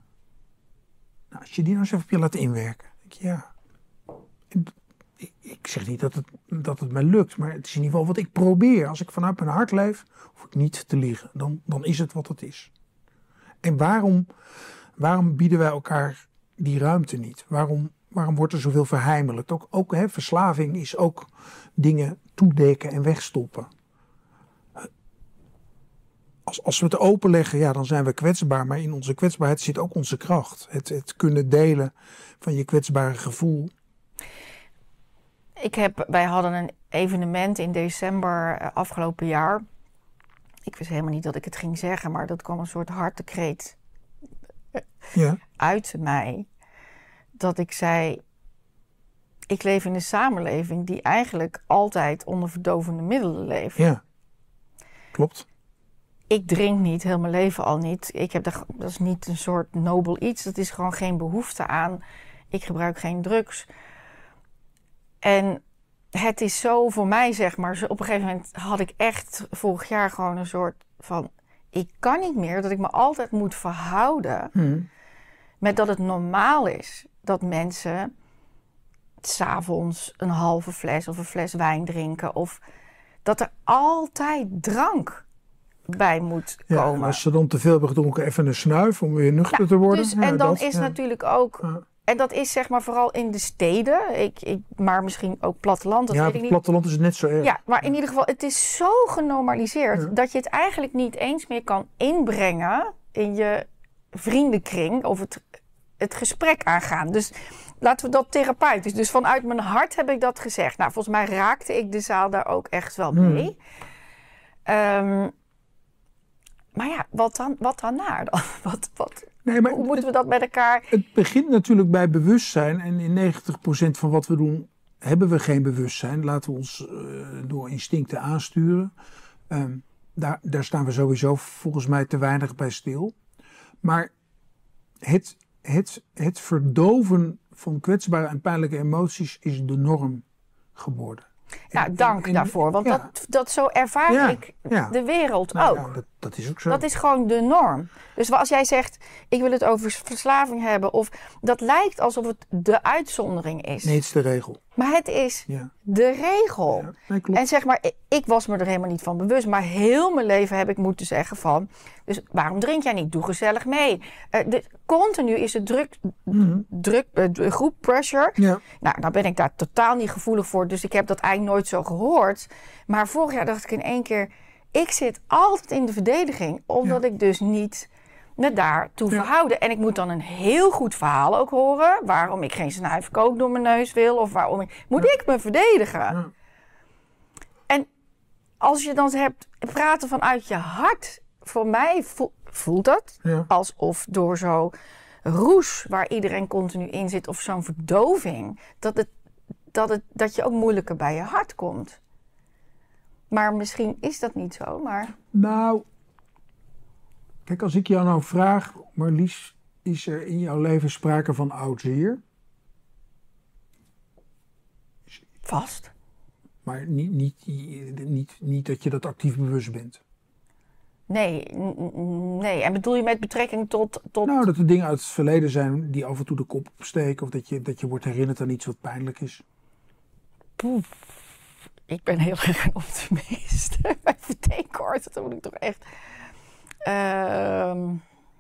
Nou, als je die nou eens even op je laat inwerken. Denk je, ja. En, ik, ik zeg niet dat het, dat het mij lukt, maar het is in ieder geval wat ik probeer. Als ik vanuit mijn hart leef, hoef ik niet te liegen. Dan, dan is het wat het is. En waarom... Waarom bieden wij elkaar die ruimte niet? Waarom, waarom wordt er zoveel verheimelijkt? Ook, ook hè, verslaving is ook dingen toedekken en wegstoppen. Als, als we het openleggen, ja, dan zijn we kwetsbaar. Maar in onze kwetsbaarheid zit ook onze kracht. Het, het kunnen delen van je kwetsbare gevoel. Ik heb, wij hadden een evenement in december afgelopen jaar. Ik wist helemaal niet dat ik het ging zeggen, maar dat kwam een soort hartekreet ja. uit mij. Dat ik zei, ik leef in een samenleving die eigenlijk altijd onder verdovende middelen leeft. Ja, klopt. Ik drink niet, heel mijn leven al niet. Ik heb de, dat is niet een soort nobel iets. Dat is gewoon geen behoefte aan. Ik gebruik geen drugs. En het is zo voor mij, zeg maar. Op een gegeven moment had ik echt vorig jaar gewoon een soort van... Ik kan niet meer dat ik me altijd moet verhouden... Hmm. met dat het normaal is dat mensen... 's avonds een halve fles of een fles wijn drinken. Of dat er altijd drank bij moet komen. Ja, als ze dan te veel hebben gedronken, even een snuif om weer nuchter ja, te worden. Dus, en ja, dan dat, is ja. natuurlijk ook... Ja. En dat is zeg maar vooral in de steden. Ik, ik, maar misschien ook platteland. Dat ja, weet ik op het niet. platteland is het net zo erg. Ja, maar in ieder geval, het is zo genormaliseerd... Ja. dat je het eigenlijk niet eens meer kan inbrengen... in je vriendenkring of het, het gesprek aangaan. Dus laten we dat therapeutisch. Dus vanuit mijn hart heb ik dat gezegd. Nou, volgens mij raakte ik de zaal daar ook echt wel mee. Hmm. Um, maar ja, wat dan, wat daarna dan? Wat, wat, nee, maar hoe het, moeten we dat met elkaar... Het begint natuurlijk bij bewustzijn. En in negentig procent van wat we doen hebben we geen bewustzijn. Laten we ons uh, door instincten aansturen. Um, daar, daar staan we sowieso volgens mij te weinig bij stil. Maar het, het, het verdoven van kwetsbare en pijnlijke emoties is de norm geworden. Nou, dank en, en, daarvoor, want ja. dat, dat zo ervaar ja, ik ja. de wereld nou, ook. Ja, dat, dat is ook zo. Dat is gewoon de norm. Dus als jij zegt, ik wil het over verslaving hebben, of dat lijkt alsof het de uitzondering is. Nee, het is de regel. Maar het is ja. de regel. Ja, nee, klopt. En zeg maar, ik was me er helemaal niet van bewust, maar heel mijn leven heb ik moeten zeggen van, dus waarom drink jij niet? Doe gezellig mee. Uh, de, continu is het druk, mm-hmm. druk uh, groep pressure. Ja. Nou, nou ben ik daar totaal niet gevoelig voor, dus ik heb dat eigenlijk nooit zo gehoord. Maar vorig jaar dacht ik in één keer, ik zit altijd in de verdediging, omdat ja. ik dus niet me daartoe ja. verhouden. En ik moet dan een heel goed verhaal ook horen, waarom ik geen snuifkook door mijn neus wil, of waarom ik... Moet ja. ik me verdedigen? Ja. En als je dan hebt praten vanuit je hart, voor mij vo- voelt dat ja. alsof door zo'n roes waar iedereen continu in zit, of zo'n verdoving, dat, het, dat, het, dat je ook moeilijker bij je hart komt. Maar misschien is dat niet zo, maar... Nou, kijk, als ik jou nou vraag, Marlies, is er in jouw leven sprake van oud zeer? Vast. Maar niet, niet, niet, niet dat je dat actief bewust bent? Nee, n- nee. En bedoel je met betrekking tot, tot... Nou, dat er dingen uit het verleden zijn die af en toe de kop opsteken, of dat je, dat je wordt herinnerd aan iets wat pijnlijk is? Poef. Ik ben heel erg een optimist. Bij verteenkort, dat moet ik toch echt... Uh,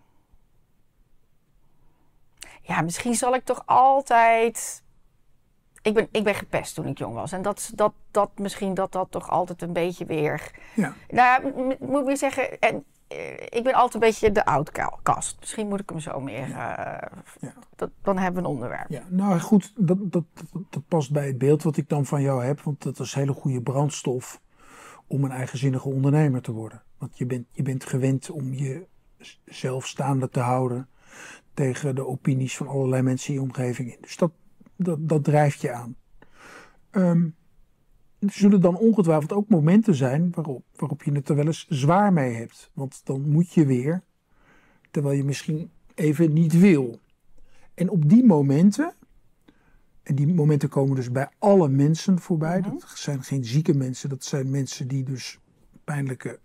ja, misschien zal ik toch altijd... Ik ben, ik ben gepest toen ik jong was. En dat, dat, dat misschien dat dat toch altijd een beetje weer... Ja. Nou, m- moet ik weer zeggen... En, uh, ik ben altijd een beetje de outcast. Misschien moet ik hem zo meer... Uh, ja. dat, dan hebben we een onderwerp. Ja, nou goed, dat, dat, dat, dat past bij het beeld wat ik dan van jou heb. Want dat is hele goede brandstof om een eigenzinnige ondernemer te worden. Want je bent, je bent gewend om jezelf staande te houden tegen de opinies van allerlei mensen in je omgeving in. Dus dat, dat, dat drijft je aan. Um, er zullen dan ongetwijfeld ook momenten zijn waarop, waarop je het er wel eens zwaar mee hebt. Want dan moet je weer, terwijl je misschien even niet wil. En op die momenten, en die momenten komen dus bij alle mensen voorbij. Mm-hmm. Dat zijn geen zieke mensen, dat zijn mensen die dus pijnlijke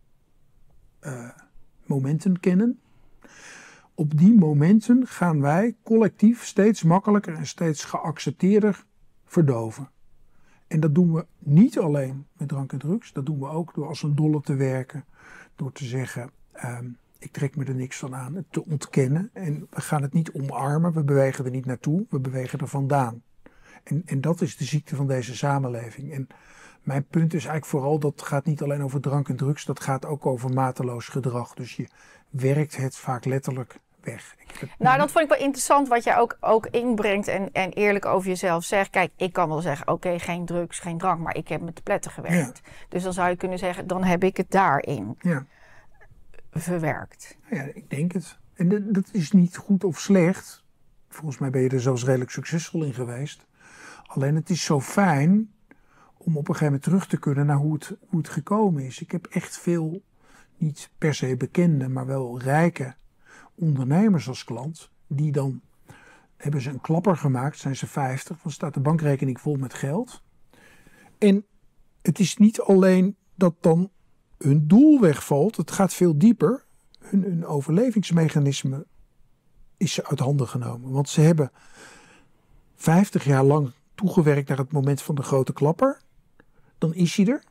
uh, momenten kennen. Op die momenten gaan wij collectief steeds makkelijker en steeds geaccepteerder verdoven. En dat doen we niet alleen met drank en drugs. Dat doen we ook door als een dolle te werken. Door te zeggen, um, ik trek me er niks van aan. Het te ontkennen. En we gaan het niet omarmen. We bewegen er niet naartoe. We bewegen er vandaan. En, en dat is de ziekte van deze samenleving. En mijn punt is eigenlijk vooral, dat gaat niet alleen over drank en drugs. Dat gaat ook over mateloos gedrag. Dus je werkt het vaak letterlijk weg. Nou, dat vond ik wel interessant wat jij ook, ook inbrengt en, en eerlijk over jezelf zegt. Kijk, ik kan wel zeggen, oké, okay, geen drugs, geen drank, maar ik heb met de pletten gewerkt. Ja. Dus dan zou je kunnen zeggen, dan heb ik het daarin ja. verwerkt. Ja, ik denk het. En dat, dat is niet goed of slecht. Volgens mij ben je er zelfs redelijk succesvol in geweest. Alleen het is zo fijn om op een gegeven moment terug te kunnen naar hoe het, hoe het gekomen is. Ik heb echt veel, niet per se bekende, maar wel rijke ondernemers als klant, die dan hebben ze een klapper gemaakt, zijn ze vijftig, dan staat de bankrekening vol met geld. En het is niet alleen dat dan hun doel wegvalt, het gaat veel dieper. Hun, hun overlevingsmechanisme is uit handen genomen. Want ze hebben vijftig jaar lang toegewerkt naar het moment van de grote klapper. Dan is hij er.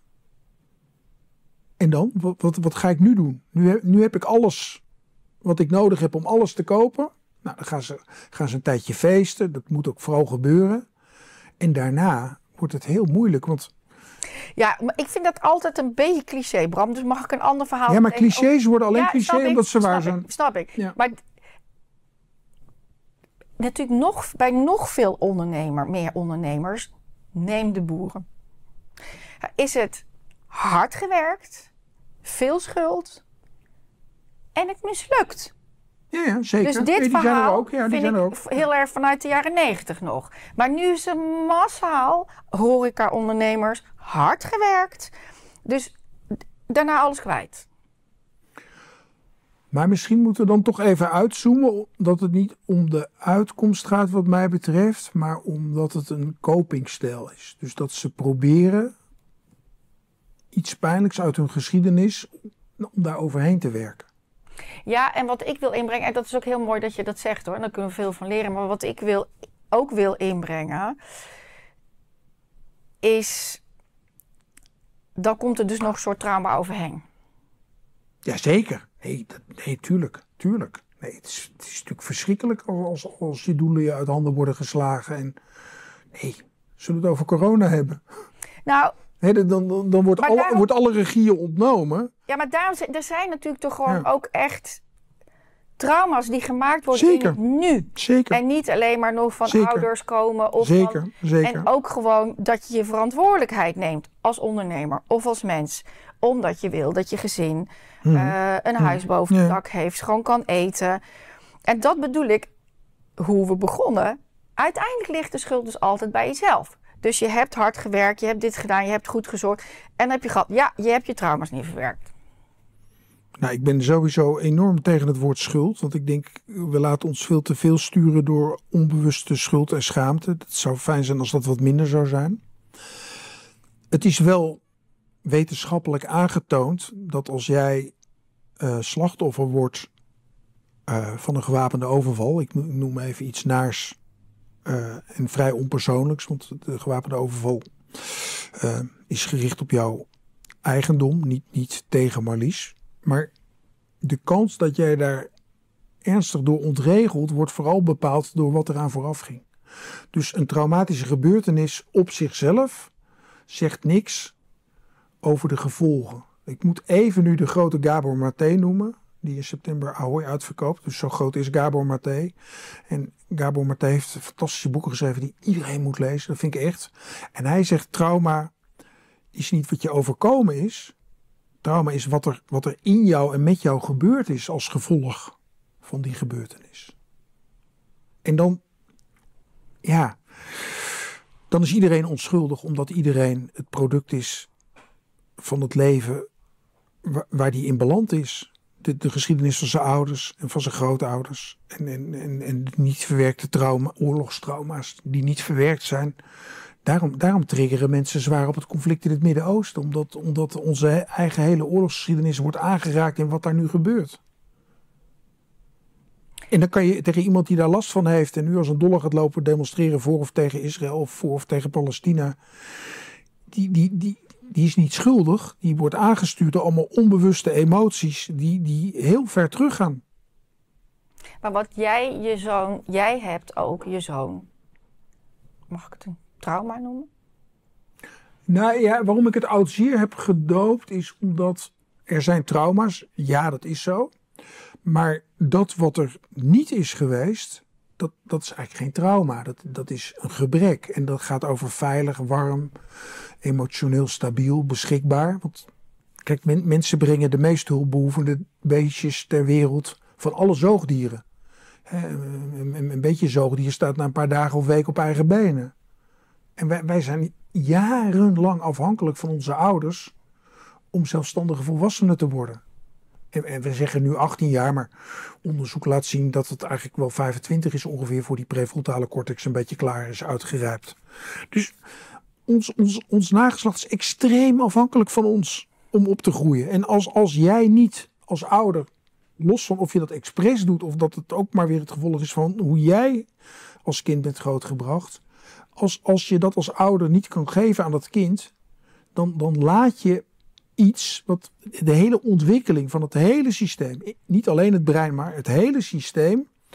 En dan, wat, wat, wat ga ik nu doen? Nu, nu heb ik alles wat ik nodig heb om alles te kopen. Nou, dan gaan ze, gaan ze een tijdje feesten. Dat moet ook vooral gebeuren. En daarna wordt het heel moeilijk, want... Ja, maar ik vind dat altijd een beetje cliché, Bram. Dus mag ik een ander verhaal... Ja, maar clichés over... worden alleen ja, cliché omdat ze waar zijn. Ik, snap ik, Ja. Maar natuurlijk nog, bij nog veel ondernemer, meer ondernemers, neem de boeren. Is het hard gewerkt, veel schuld en het mislukt? Ja, ja, zeker. Dus dit nee, die verhaal zijn er ook. Ja, die vind zijn er ik ook. heel erg vanuit de jaren negentig nog. Maar nu is er massaal horeca-ondernemers hard gewerkt. Dus daarna alles kwijt. Maar misschien moeten we dan toch even uitzoomen, dat het niet om de uitkomst gaat wat mij betreft, maar omdat het een copingstijl is. Dus dat ze proberen iets pijnlijks uit hun geschiedenis om daar overheen te werken. Ja, en wat ik wil inbrengen, en dat is ook heel mooi dat je dat zegt hoor, en daar kunnen we veel van leren. Maar wat ik wil, ook wil inbrengen, is, dan komt er dus nog een soort trauma overheen. Jazeker. Nee, dat, nee, tuurlijk. Tuurlijk. Nee, het is, het is natuurlijk verschrikkelijk als, als, als je doelen je uit handen worden geslagen. En nee, zullen we het over corona hebben? Nou... He, dan dan, dan wordt, alle, daarom, wordt alle regieën ontnomen. Ja, maar daarom, er zijn natuurlijk toch gewoon ja. ook echt trauma's die gemaakt worden zeker. in nu. Zeker. En niet alleen maar nog van zeker. ouders komen. Of zeker. Van, zeker. En ook gewoon dat je je verantwoordelijkheid neemt als ondernemer of als mens. Omdat je wil dat je gezin hmm. uh, een hmm. huis boven het ja. dak heeft, gewoon kan eten. En dat bedoel ik, hoe we begonnen. Uiteindelijk ligt de schuld dus altijd bij jezelf. Dus je hebt hard gewerkt, je hebt dit gedaan, je hebt goed gezorgd. En dan heb je gehad, ja, je hebt je trauma's niet verwerkt. Nou, ik ben sowieso enorm tegen het woord schuld. Want ik denk, we laten ons veel te veel sturen door onbewuste schuld en schaamte. Het zou fijn zijn als dat wat minder zou zijn. Het is wel wetenschappelijk aangetoond dat als jij uh, slachtoffer wordt uh, van een gewapende overval. Ik noem even iets naars. Uh, en vrij onpersoonlijks, want de gewapende overval uh, is gericht op jouw eigendom, niet, niet tegen Marlies. Maar de kans dat jij daar ernstig door ontregelt, wordt vooral bepaald door wat eraan vooraf ging. Dus een traumatische gebeurtenis op zichzelf zegt niks over de gevolgen. Ik moet even nu de grote Gabor Maté noemen, die in september Ahoy uitverkoopt. Dus zo groot is Gabor Maté. En Gabor Maté heeft fantastische boeken geschreven die iedereen moet lezen. Dat vind ik echt. En hij zegt, trauma is niet wat je overkomen is. Trauma is wat er, wat er in jou en met jou gebeurd is als gevolg van die gebeurtenis. En dan, ja, dan is iedereen onschuldig omdat iedereen het product is van het leven waar, waar die in beland is. De, de geschiedenis van zijn ouders en van zijn grootouders. En, en, en, en de niet verwerkte trauma, oorlogstrauma's die niet verwerkt zijn. Daarom, daarom triggeren mensen zwaar op het conflict in het Midden-Oosten. Omdat, omdat onze eigen hele oorlogsgeschiedenis wordt aangeraakt in wat daar nu gebeurt. En dan kan je tegen iemand die daar last van heeft en nu als een dolle gaat lopen demonstreren voor of tegen Israël of voor of tegen Palestina. Die, die, die, die is niet schuldig. Die wordt aangestuurd door allemaal onbewuste emoties die, die heel ver teruggaan. Maar wat jij je zoon, jij hebt ook je zoon. Mag ik het een trauma noemen? Nou ja, waarom ik het oud zeer heb gedoopt is omdat er zijn trauma's. Ja, dat is zo. Maar dat wat er niet is geweest, dat, dat is eigenlijk geen trauma. Dat, dat is een gebrek. En dat gaat over veilig, warm, emotioneel stabiel, beschikbaar. Want kijk, men, mensen brengen de meest hulpbehoevende beestjes ter wereld van alle zoogdieren. He, een, een, een beetje zoogdier staat na een paar dagen of weken op eigen benen. En wij, wij zijn jarenlang afhankelijk van onze ouders om zelfstandige volwassenen te worden. En, en we zeggen nu achttien jaar, maar onderzoek laat zien dat het eigenlijk wel vijfentwintig is ongeveer voor die prefrontale cortex een beetje klaar is uitgerijpt. Dus ons, ons, ons nageslacht is extreem afhankelijk van ons om op te groeien. En als, als jij niet als ouder, los van of je dat expres doet of dat het ook maar weer het gevolg is van hoe jij als kind bent grootgebracht. Als, als je dat als ouder niet kan geven aan dat kind, dan, dan laat je iets wat de hele ontwikkeling van het hele systeem, niet alleen het brein, maar het hele systeem,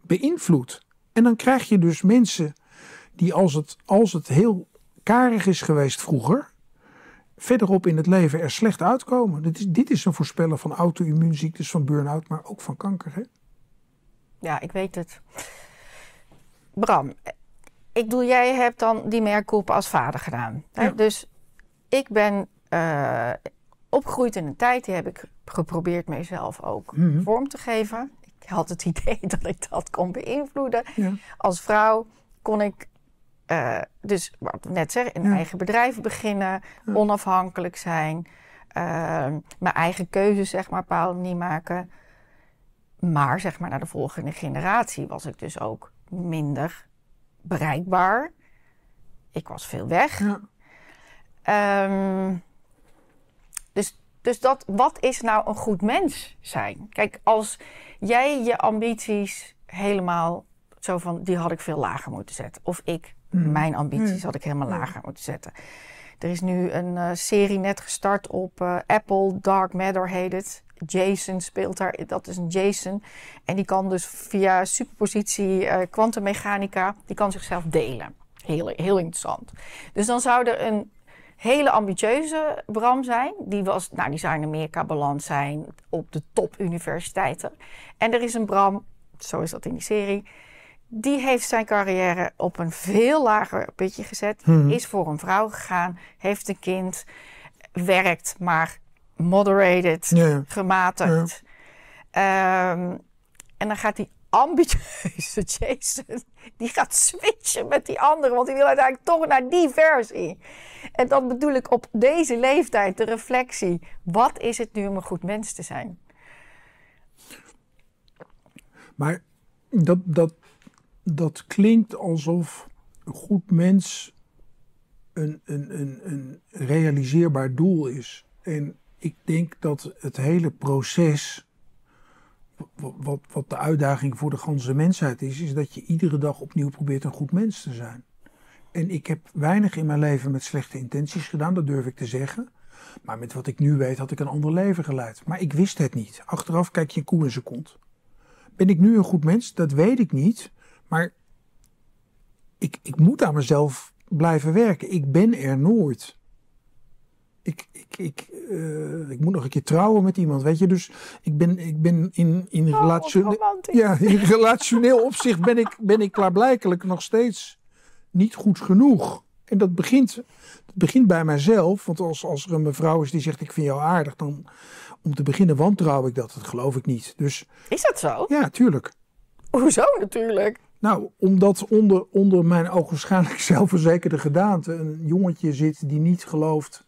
beïnvloedt. En dan krijg je dus mensen die als het, als het heel karig is geweest vroeger, verderop in het leven er slecht uitkomen. Dit is, dit is een voorspeller van auto-immuunziektes, van burn-out, maar ook van kanker. Hè? Ja, ik weet het. Bram, ik bedoel, jij hebt dan die merkkoep als vader gedaan. Hè? Ja. Dus ik ben uh, opgegroeid in een tijd, die heb ik geprobeerd mezelf ook mm-hmm. vorm te geven. Ik had het idee dat ik dat kon beïnvloeden. Ja. Als vrouw kon ik uh, dus, wat ik net zeg, een ja. eigen bedrijf beginnen, ja. onafhankelijk zijn, uh, mijn eigen keuzes, zeg maar, bepaald niet maken. Maar, zeg maar, naar de volgende generatie was ik dus ook minder bereikbaar. Ik was veel weg. Ja. Um, dus, dus dat, wat is nou een goed mens zijn? Kijk, als jij je ambities helemaal zo van, die had ik veel lager moeten zetten. Of ik, mm. mijn ambities had ik helemaal lager mm. moeten zetten. Er is nu een uh, serie net gestart op uh, Apple, Dark Matter heet het. Jason speelt daar, dat is een Jason. En die kan dus via superpositie, kwantummechanica, uh, die kan zichzelf delen. Heel, heel interessant. Dus dan zou er een hele ambitieuze Bram zijn. Die, was, nou, die zou in Amerika beland zijn op de topuniversiteiten. En er is een Bram, zo is dat in die serie, die heeft zijn carrière op een veel lager pitje gezet. Hmm. Is voor een vrouw gegaan, heeft een kind, werkt maar moderated, ja. gematigd. Ja. Um, en dan gaat die ambitieuze Jason, die gaat switchen met die andere, want die wil uiteindelijk toch naar die versie. En dan bedoel ik op deze leeftijd de reflectie. Wat is het nu om een goed mens te zijn? Maar dat, dat, dat klinkt alsof een goed mens een, een, een, een realiseerbaar doel is. En ik denk dat het hele proces, wat, wat, wat de uitdaging voor de ganse mensheid is, is dat je iedere dag opnieuw probeert een goed mens te zijn. En ik heb weinig in mijn leven met slechte intenties gedaan, dat durf ik te zeggen. Maar met wat ik nu weet had ik een ander leven geleid. Maar ik wist het niet. Achteraf kijk je een koe in zijn kont. Ben ik nu een goed mens? Dat weet ik niet. Maar ik, ik moet aan mezelf blijven werken. Ik ben er nooit. Ik, ik, ik, uh, ik moet nog een keer trouwen met iemand, weet je. Dus ik ben, ik ben in, in, oh, relatione- ja, in relationeel opzicht ben ik, ben ik klaarblijkelijk nog steeds niet goed genoeg. En dat begint, dat begint bij mijzelf. Want als, als er een mevrouw is die zegt ik vind jou aardig, dan om te beginnen wantrouw ik dat. Dat geloof ik niet. Dus, is dat zo? Ja, tuurlijk. Hoezo natuurlijk? Nou, omdat onder, onder mijn ogenschijnlijk zelfverzekerde gedaante een jongetje zit die niet gelooft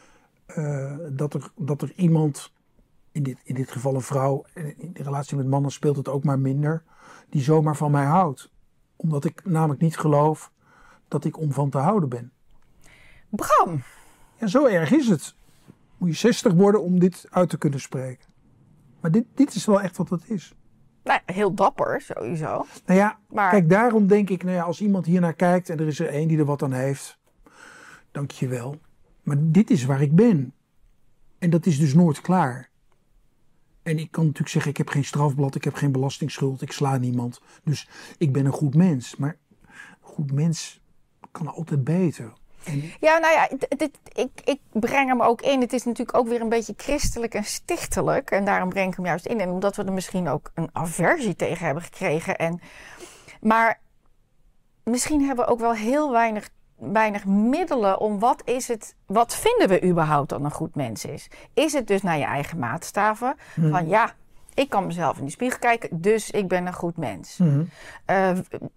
Uh, dat, er, dat er iemand, in dit, in dit geval een vrouw, in de relatie met mannen speelt het ook maar minder, die zomaar van mij houdt. Omdat ik namelijk niet geloof dat ik om van te houden ben. Bram. Ja, zo erg is het. Moet je zestig worden om dit uit te kunnen spreken. Maar dit, dit is wel echt wat het is. Nou, heel dapper, sowieso. Nou ja, maar... kijk, daarom denk ik, nou ja, als iemand hier naar kijkt en er is er één die er wat aan heeft, dank je wel. Maar dit is waar ik ben. En dat is dus nooit klaar. En ik kan natuurlijk zeggen, ik heb geen strafblad, ik heb geen belastingsschuld, ik sla niemand. Dus ik ben een goed mens. Maar een goed mens kan altijd beter. En... Ja, nou ja, dit, ik, ik breng hem ook in. Het is natuurlijk ook weer een beetje christelijk en stichtelijk. En daarom breng ik hem juist in. En omdat we er misschien ook een aversie tegen hebben gekregen. En, maar misschien hebben we ook wel heel weinig... weinig middelen om wat is het, wat vinden we überhaupt dat een goed mens is? Is het dus naar je eigen maatstaven? Hmm. Van ja, ik kan mezelf in de spiegel kijken, dus ik ben een goed mens. Hmm. Uh,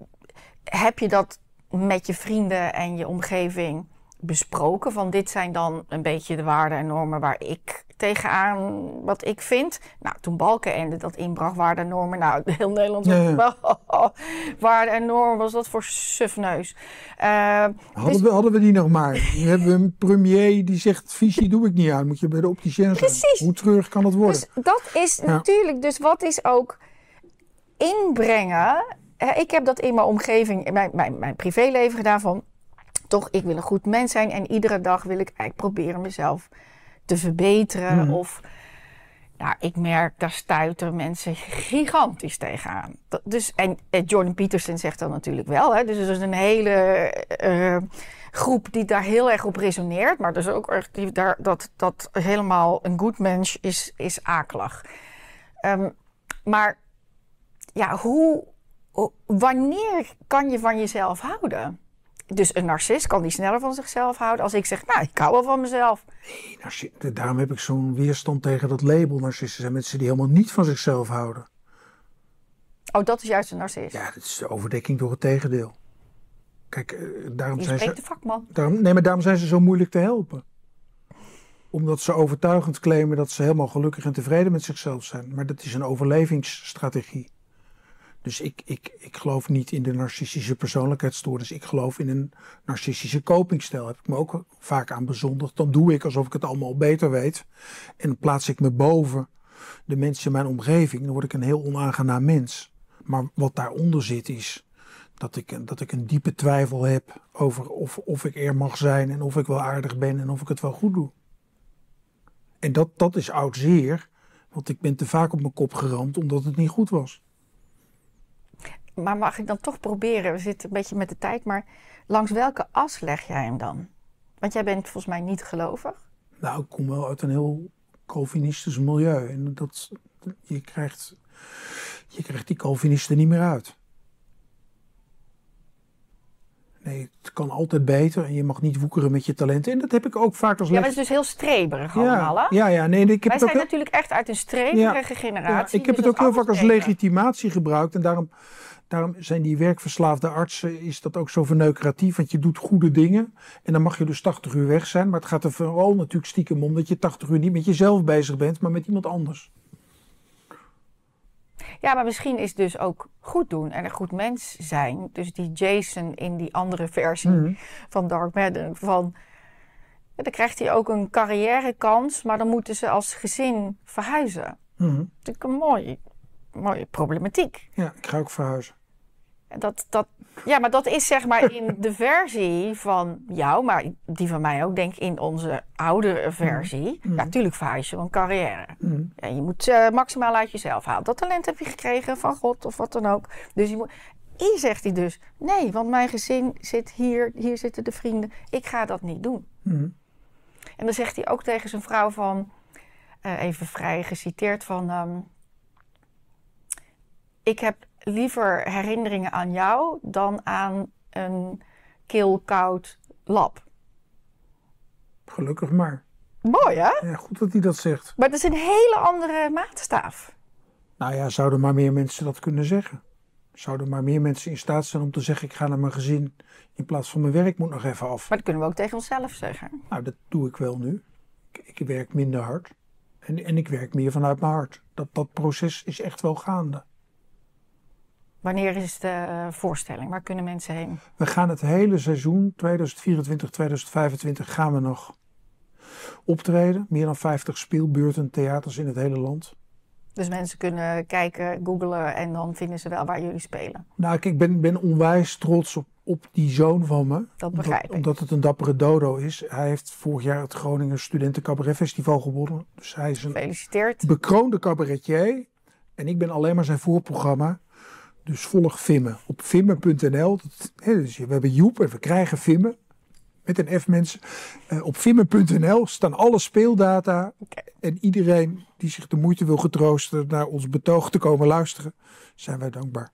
heb je dat met je vrienden en je omgeving besproken? Van dit zijn dan een beetje de waarden en normen waar ik tegenaan wat ik vind. Nou, toen Balkenende dat inbracht, waarden en normen. Nou, heel Nederland was ja, ja. waarden en normen, was dat voor sufneus. Uh, hadden, dus... we, hadden we die nog maar. We hebben een premier die zegt, visie doe ik niet aan. Moet je bij de opticien zijn. Hoe treurig kan dat worden? Dus dat is ja. natuurlijk, dus wat is ook inbrengen. Ik heb dat in mijn omgeving, in mijn, mijn, mijn privéleven gedaan van, toch, ik wil een goed mens zijn en iedere dag wil ik eigenlijk proberen mezelf te verbeteren. Mm. Of Nou, ik merk, daar stuiten mensen gigantisch tegenaan. Dat, dus, en, en Jordan Peterson zegt dat natuurlijk wel. Hè? Dus er is een hele uh, groep die daar heel erg op resoneert. Maar dus ook echt die daar, dat, dat helemaal een good mens is, is akelig. Um, maar ja, hoe, wanneer kan je van jezelf houden? Dus een narcist kan die sneller van zichzelf houden als ik zeg, nou, ik hou wel van mezelf. Nee, narci- daarom heb ik zo'n weerstand tegen dat label. Narcisten zijn mensen die helemaal niet van zichzelf houden. Oh, dat is juist een narcist. Ja, dat is de overdekking door het tegendeel. Kijk, uh, daarom Je zijn spreekt ze... de vakman. Daarom, nee, maar daarom zijn ze zo moeilijk te helpen. Omdat ze overtuigend claimen dat ze helemaal gelukkig en tevreden met zichzelf zijn. Maar dat is een overlevingsstrategie. Dus ik, ik, ik geloof niet in de narcistische persoonlijkheidsstoornis. Ik geloof in een narcistische copingstijl. Heb ik me ook vaak aan bezondigd. Dan doe ik alsof ik het allemaal beter weet. En dan plaats ik me boven de mensen in mijn omgeving. Dan word ik een heel onaangenaam mens. Maar wat daaronder zit is dat ik, dat ik een diepe twijfel heb over of, of ik er mag zijn. En of ik wel aardig ben en of ik het wel goed doe. En dat, dat is oud zeer. Want ik ben te vaak op mijn kop geramd omdat het niet goed was. Maar mag ik dan toch proberen, we zitten een beetje met de tijd, maar langs welke as leg jij hem dan? Want jij bent volgens mij niet gelovig. Nou, ik kom wel uit een heel Calvinistisch milieu. En dat, je, krijgt, je krijgt die Calvinisten niet meer uit. Nee, het kan altijd beter en je mag niet woekeren met je talenten. En dat heb ik ook vaak als les. Ja, maar het is dus heel streberig allemaal, hè? Ja, ja, nee, ik heb Wij het zijn ook... natuurlijk echt uit een streberige ja, generatie. Ja, ik heb dus het ook heel vaak als streber. legitimatie gebruikt. En daarom, daarom zijn die werkverslaafde artsen, is dat ook zo verneukeratief. Want je doet goede dingen en dan mag je dus tachtig uur weg zijn. Maar het gaat er vooral natuurlijk stiekem om dat je tachtig uur niet met jezelf bezig bent, maar met iemand anders. Ja, maar misschien is dus ook goed doen en een goed mens zijn. Dus die Jason in die andere versie mm-hmm. van Dark Matter. Van, ja, dan krijgt hij ook een carrièrekans, maar dan moeten ze als gezin verhuizen. Mm-hmm. Dat is natuurlijk een mooie, mooie problematiek. Ja, ik ga ook verhuizen. Dat, dat, ja, maar dat is zeg maar in de versie van jou, maar die van mij ook, denk ik in onze oudere versie. Mm. Ja, natuurlijk verhuis je een carrière. Mm. Ja, je moet uh, maximaal uit jezelf halen. Dat talent heb je gekregen van God of wat dan ook. Dus je moet... Hier zegt hij dus, nee, want mijn gezin zit hier, hier zitten de vrienden. Ik ga dat niet doen. Mm. En dan zegt hij ook tegen zijn vrouw van, uh, even vrij geciteerd van, um, ik heb liever herinneringen aan jou dan aan een kil-koud lab. Gelukkig maar. Mooi, hè? Ja, goed dat hij dat zegt. Maar dat is een hele andere maatstaaf. Nou ja, zouden maar meer mensen dat kunnen zeggen. Zouden maar meer mensen in staat zijn om te zeggen, ik ga naar mijn gezin in plaats van mijn werk moet nog even af. Maar dat kunnen we ook tegen onszelf zeggen. Nou, dat doe ik wel nu. Ik, ik werk minder hard. En, en ik werk meer vanuit mijn hart. Dat, dat proces is echt wel gaande. Wanneer is de uh, voorstelling? Waar kunnen mensen heen? We gaan het hele seizoen tweeduizend vierentwintig tweeduizend vijfentwintig gaan we nog optreden. Meer dan vijftig speelbeurten, theaters in het hele land. Dus mensen kunnen kijken, googlen en dan vinden ze wel waar jullie spelen. Nou, kijk, ik ben, ben onwijs trots op, op die zoon van me. Dat begrijp omdat, ik. Omdat het een dappere dodo is. Hij heeft vorig jaar het Groningen Studenten Cabaret Festival gewonnen. Dus hij is een Gefeliciteerd. bekroonde cabaretier. En ik ben alleen maar zijn voorprogramma. Dus volg Vimme op vimme punt n l. Dat, hè, dus we hebben Joep en we krijgen Vimme. Met een F mensen. Uh, op vimme punt n l staan alle speeldata. Okay. En iedereen die zich de moeite wil getroosten naar ons betoog te komen luisteren, zijn wij dankbaar.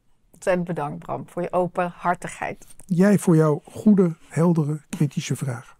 Ontzettend bedankt, Bram, voor je openhartigheid. Jij voor jouw goede, heldere, kritische vraag.